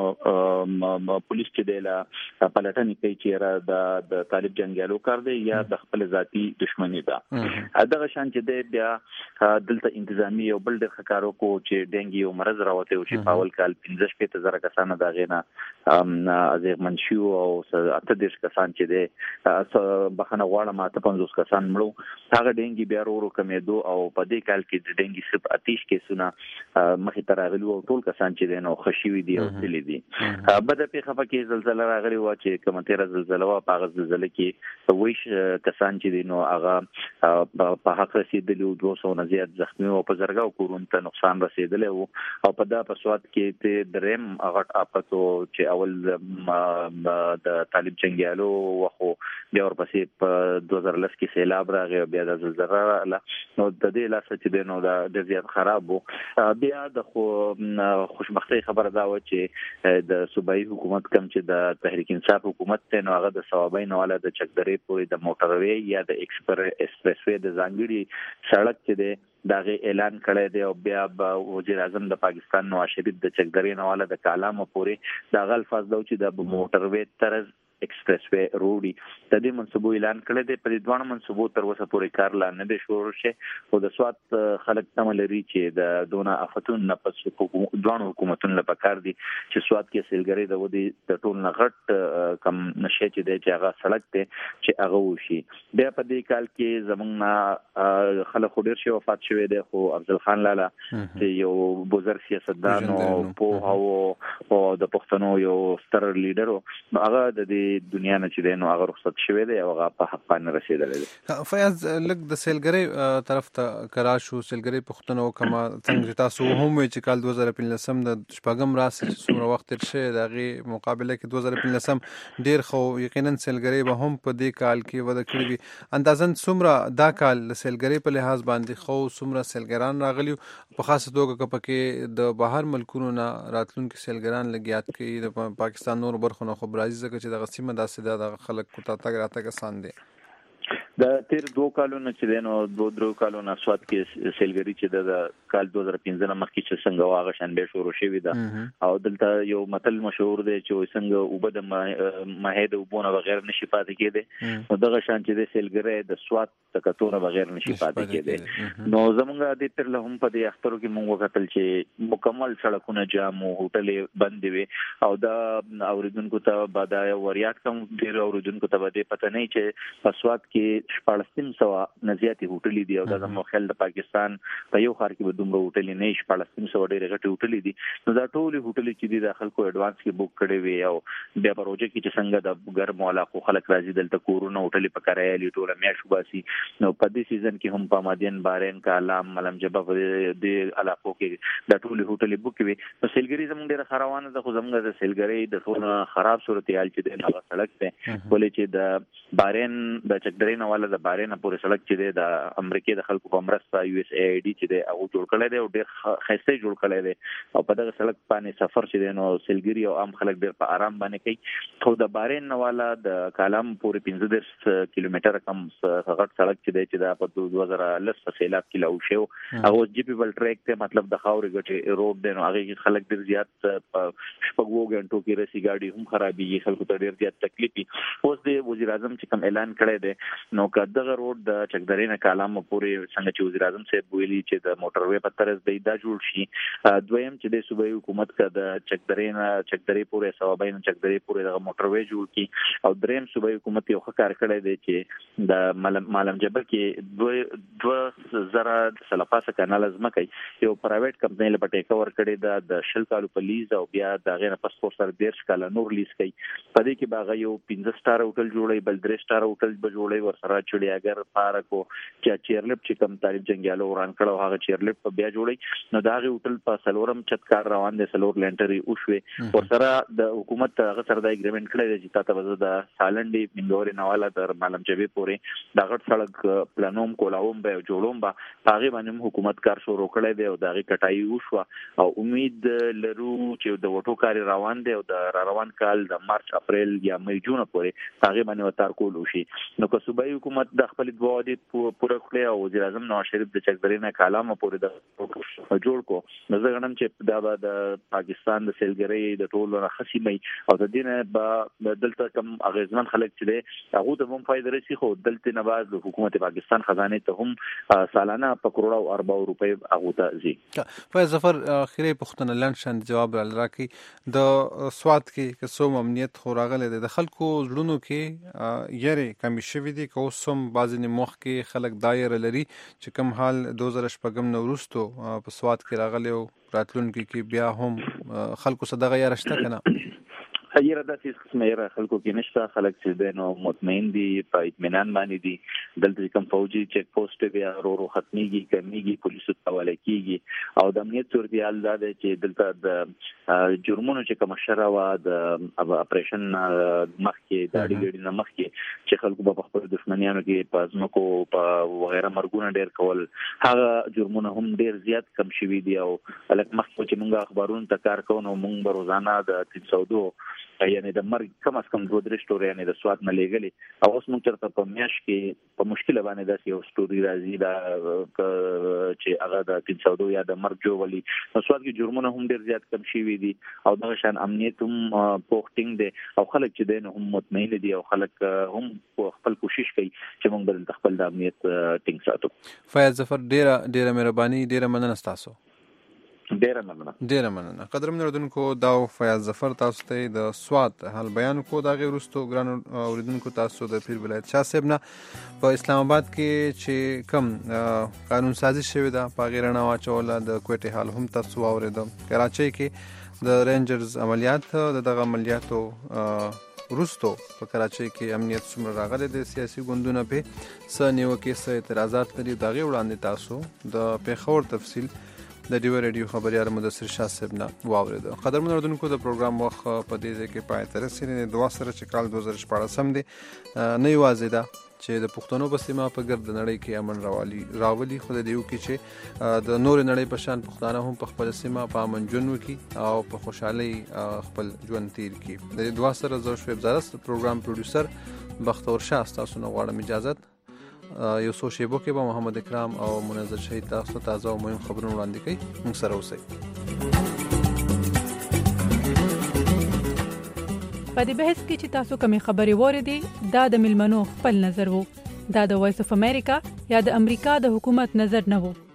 هم پولیس چې د پلټنې کوي چې را د طالب جنگیالو کار دی یا د خپل ذاتی دښمنی دا دغه شان چې د بیا دلته انتظامی یو بل ډېر ښکارو کو چې ډنګي یو مرض راوته او چې په اول کال پنځه شپږ زره کسان دا غینا ازیغ منشیو او اته دیش کسان چې د بخنه غواړه ماته پنځوس کسان مړو هغه ډنګي بیا ورو کمېدو او په دې کال کې د ډنګي صرف اتیش کیسونه مخې ته راغلي او ټول کسان چې نو خوشي دي او تللی دي. بده پیښه پکې زلزلہ راغلی و چې کومه تیر زلزلہ وا په زلزلہ کې ویش کسان چې نو هغه په حق رسیدلی او دوه سوه نه زیات زخمی او په زرګاو کورونو ته نقصان رسیدلی او په دا په سواد کې ته دریم غټ اپاتو چې اول د طالب جنگیالو وخو بیا ورپسې په دوه زره لس کې سیلاب راغی بیا د زلزلہ نو د دې لاسه چې نو دا د زیات خراب بیا د خو خوشبختي خبره دا و چې د صوبایي حکومت کم چې د تحریک انصاف حکومت ته نو هغه د ثوابین والا د چکدرې پورې د موټروي یا د ایکسپریس وی د ځانګړي سړک چې دی داغه اعلان کړی دی او بیا وزیر اعظم د پاکستان نواز شریف د چکدرې نواله د کالام پورې دا الفاظ دا چې د موټروي طرز ایکسپریس وی روډي د دې منصوبو اعلان کړی دی. په دې دوه منصوبو تر اوسه پورې کار لا نه دی شروع شي او د سواد خلک تم لري چې د دونه افتون نه پس دوه حکومتونو لپاره کار دي چې سواد کې سیلګری د ودی د ټول نه غټ کم نشه چې دی چې هغه سړک دی چې هغه وشي. بیا په دې کال کې زمونږ خلک ډیر شي وفات شوی دی خو افضل خان لالا چې یو بزرګ سیاستدان او په او د پښتنو یو ستر لیډر هغه د دې دنیا نه چې دی نو هغه رخصت شوی دی او هغه په حق باندې رسیدلی دی. فیاض لږ د سیلګرۍ طرف ته کرا شو سیلګرۍ پښتنو کما څنګه تاسو هم چې کال دوه زره پنځلسم د شپږم راسي چې څومره وخت تیر شوی د هغې مقابله کې دوه زره پنځلسم ډېر خو یقینا سیلګرۍ به هم په دې کال کې وده کړې وي. اندازن څومره دا کال د سیلګرۍ په لحاظ باندې خو څومره سیلګران راغلي په خاصه توګه که پکې د بهر ملکونو نه راتلونکي سیلګران لګیات کوي د پاکستان نور برخو نه خو برازي ځکه چې دغه سیمه داسې ده د خلک کو تاتګ راتګ آسان دی. د تیر دوه کالونو چې دی نو دوه درو کالونو سواد کې سیلګري چې د کال دوه زره پنځه مخکې چې څنګه واغه شان به شروع شوی ده او دلته یو متل مشهور دی چې څنګه وبد ماهد وبونه بغیر نشي پاتې کېده نو دغه شان چې د سیلګري د سواد تکتونه بغیر نشي پاتې کېده. نو زمونږ د تر له هم په دې اخترو کې مونږ وکتل چې مکمل سړکونه جام او هوټلې بند وي او د اوریدونکو ته بعد وریات کوم ډیر اوریدونکو ته به پته نه چې په سواد کې شپاړسم سوه نه زیاتې هوټلې دي او دا زموږ خیال د پاکستان په یو ښار کې به دومره هوټلې نه وي شپاړسم سوه ډېرې غټې هوټلې دي. نو دا ټولې هوټلې چې دي د خلکو اډوانس کې بوک کړې وي او بیا په روژه کې چې څنګه د ګرمو علاقو خلک راځي دلته کورونه هوټلې په کرایه لي ټوله میاشت وباسي. نو په دې سیزن کې هم په مادین بارین کالام ملم جبه په دې علاقو کې دا ټولې هوټلې بوک وي. نو سیلګري زموږ ډېره ښه روانه ده خو زموږ د سیلګرۍ د ټول خراب صورتحال چې دی هغه سړک دی ولې چې د بارین د چکدرې نه والا د بارین پورې سړک چې دی د امریکې د خلکو په مرسته یو اس ای آی ډي چې دی هغه جوړ کړی دی او ډېر ښایسته جوړ کړی دی او په دغه سړک باندې سفر چې دی نو سیلګري او عام خلک ډېر په آرام باندې کوي. خو د بارین نه والا د کالام پورې پنځه دېرش کیلومتره کم غټ سړک چې دی چې دا په دوه زره لس په سیلاب کې لاو شو هغه اوس جي پی بل ټریک دی مطلب د خاورې ګټې روډ دی نو هغې کې خلک ډېر زیات په شپږو غنټو کې رسي ګاډي هم خرابېږي خلکو ته ډېر زیات تکلیف وي. اوس د وزیر اعظم چې کوم اعلان کړی دی نو که دغه روډ د چکدرې نه کالام پورې څنګه چې وزیر اعظم صاحب ویلي چې د موټر وې په طرز دی دا جوړ شي. دویم چې د صوبایي حکومت که د چکدرې نه چکدرې پورې صوابۍ نه چکدرې پورې دغه موټر وې جوړ کړي او دریم صوبایي حکومت یو ښه کار کړی دی چې د مالم جبه کې دوه دوه زره سلپاسه کانال ځمکه یو پرایویټ کمپنۍ له ټیکه ورکړې ده د شل کالو په لیز او بیا د هغې نه پس پور سره دېرش کاله نور لیز کوي. په دې کې به هغه یو پنځه سټاره هوټل جوړوي بل درې سټاره هوټل به جوړوي ورسره چړیاګر پارک او چې چیرلپ چې کوم طالب جنګیالو وران کړو هغه چیرلپ په بیا جوړوي. نو دا هغې هوټل په څلورم چت کار روان دی څلور لینټرې وشوې ورسره د حکومت هغه سره دا اګریمنټ کړی دی چې تا ته به زه د سالنډې مینګورې نه والا تر مالم جبې پورې دا غټ سړک پلانوم کولاوم به جوړوم به په هغې باندې هم حکومت کار شروع کړی دی او د هغې کټایي وشوه او امید لرو چې د وټو کار روان دی او د را روان کال د مارچ اپریل یا مې جون پورې هغې باندې وتار کول وشي. نو که صوبایي حکومت د خپل دوه وعدې پوره کړې او وزیر اعظم نواز شریف د چکدرې نه کالام پورې د جوړ کو نو زه غواړم چې دا به د پاکستان د سیلګرۍ د ټولو نه ښه سیمه او د دې نه به دلته کوم اغېزمن خلک چې دی هغو ته به هم فایده رسي خو دلته نه بعد د حکومت پاکستان خزانې ته هم سالانه په کروڑه او ارباو روپۍ هغو ته ځي. فیض ظفر اخري پوښتنه لنډ شان جواب را راکړي د سواد کې که څوم امنیت خو راغلی دی د خلکو زړونو کې یېرې کمې شوي دي که اوس هم بعضې مخ کې خلک دا یېره لري چې کوم حال دوه زره شپږم نه وروستو په سواد کې راغلی او راتلونکي کې بیا هم خلکو څه دغه یېره شته که نه؟ یره داسې قسمه یره خلکو کې نشته خلک چې دی نو مطمئن دي په اطمینان باندې دي دلته کوم فوجي چیک پوسټ بیا ورو ورو ختمیږي کمیږي پولیسو ته حواله کیږي او د امنیت صورتحال دا دی چې دلته د جرمونو چې کومه شرح وه د اپریشن مخکې د اړې ګړې نه مخکې چې خلکو به په خپلو دښمنیانو کې په ځمکو په وغیره مرګونه ډېر کول هغه جرمونه هم ډېر زیات کم شوي دي او لکه مخکې چې موږ اخبارونو ته کار کوو نو موږ به روزانه د تین سو دو یعنی د مرګ کم از کم دوه درې سټوري یعنی د سواد نه لېږلې او اوس موږ چېرته په میاشت کې په مشکله باندې داسې یو سټوري راځي دا چې هغه د تین سو دو یا د مرګ جوړولي نو سواد کې جرمونه هم ډېر زیات کم شوي دي او دغه شان امنیت هم پوخ ټینګ دی او خلک چې دی نو هم مطمئن دي او خلک هم خپل کوشش کوي چې موږ دلته خپل د امنیت ټینګ ساتو. فیاض ظفر ډېره ډېره مهرباني ډېره مننه ستاسو. ډیره مننه ډیره مننه. قدرمن اوریدونکو دا فیاض ظفر تاسو ته د سواد حل بیان کو دا غیر وروستو ګران اوریدونکو تاسو د پیر ولایت شاه صاحب نه په اسلام آباد کې چې کم قانون سازي شوی ده په غیر نه واچول د کوټه حال هم تاسو اوریدو. کراچۍ کې د رینجرز عملیات د دغه عملیاتو وروستو په کراچۍ کې امنیت څومره راغلی د سیاسي ګوندونو په څه نیوکې څه اعتراضات لري دا غي وړاندې تاسو د پیښور تفصیل د ډیو ریډیو خبريال مدثر شاه صاحب نه واورید. قدرمن اوریدونکو د پروګرام وخت په دې کې پای ته رسیدلی. دوا سره چې کال دوه زره شپاړس سم دی نه یوازې ده چې د پښتنو په سیمه په ګرد نړۍ کې امن راولي راولي خو د دیو کې چې د نور نړۍ په شان پښتانه هم په خپل سیمه په امن ژوند وکړي او په خوشحالي خپل ژوند تیر کړي. د دوا سره زو شویب زارس پروګرام پروډوسر بختور شاه تاسو نه غواړم اجازه یو څو شیبو کې به محمد اکرام او منظر شهید تاسو تازه او مهم خبرونه وړاندې کوي. موږ سره اوسئ. په دې بحث کې چې تاسو کومې خبرې واورېدې دا د ملمنو خپل نظر وو. دا د وایس اف امریکا یا د امریکا د حکومت نظر نه وو.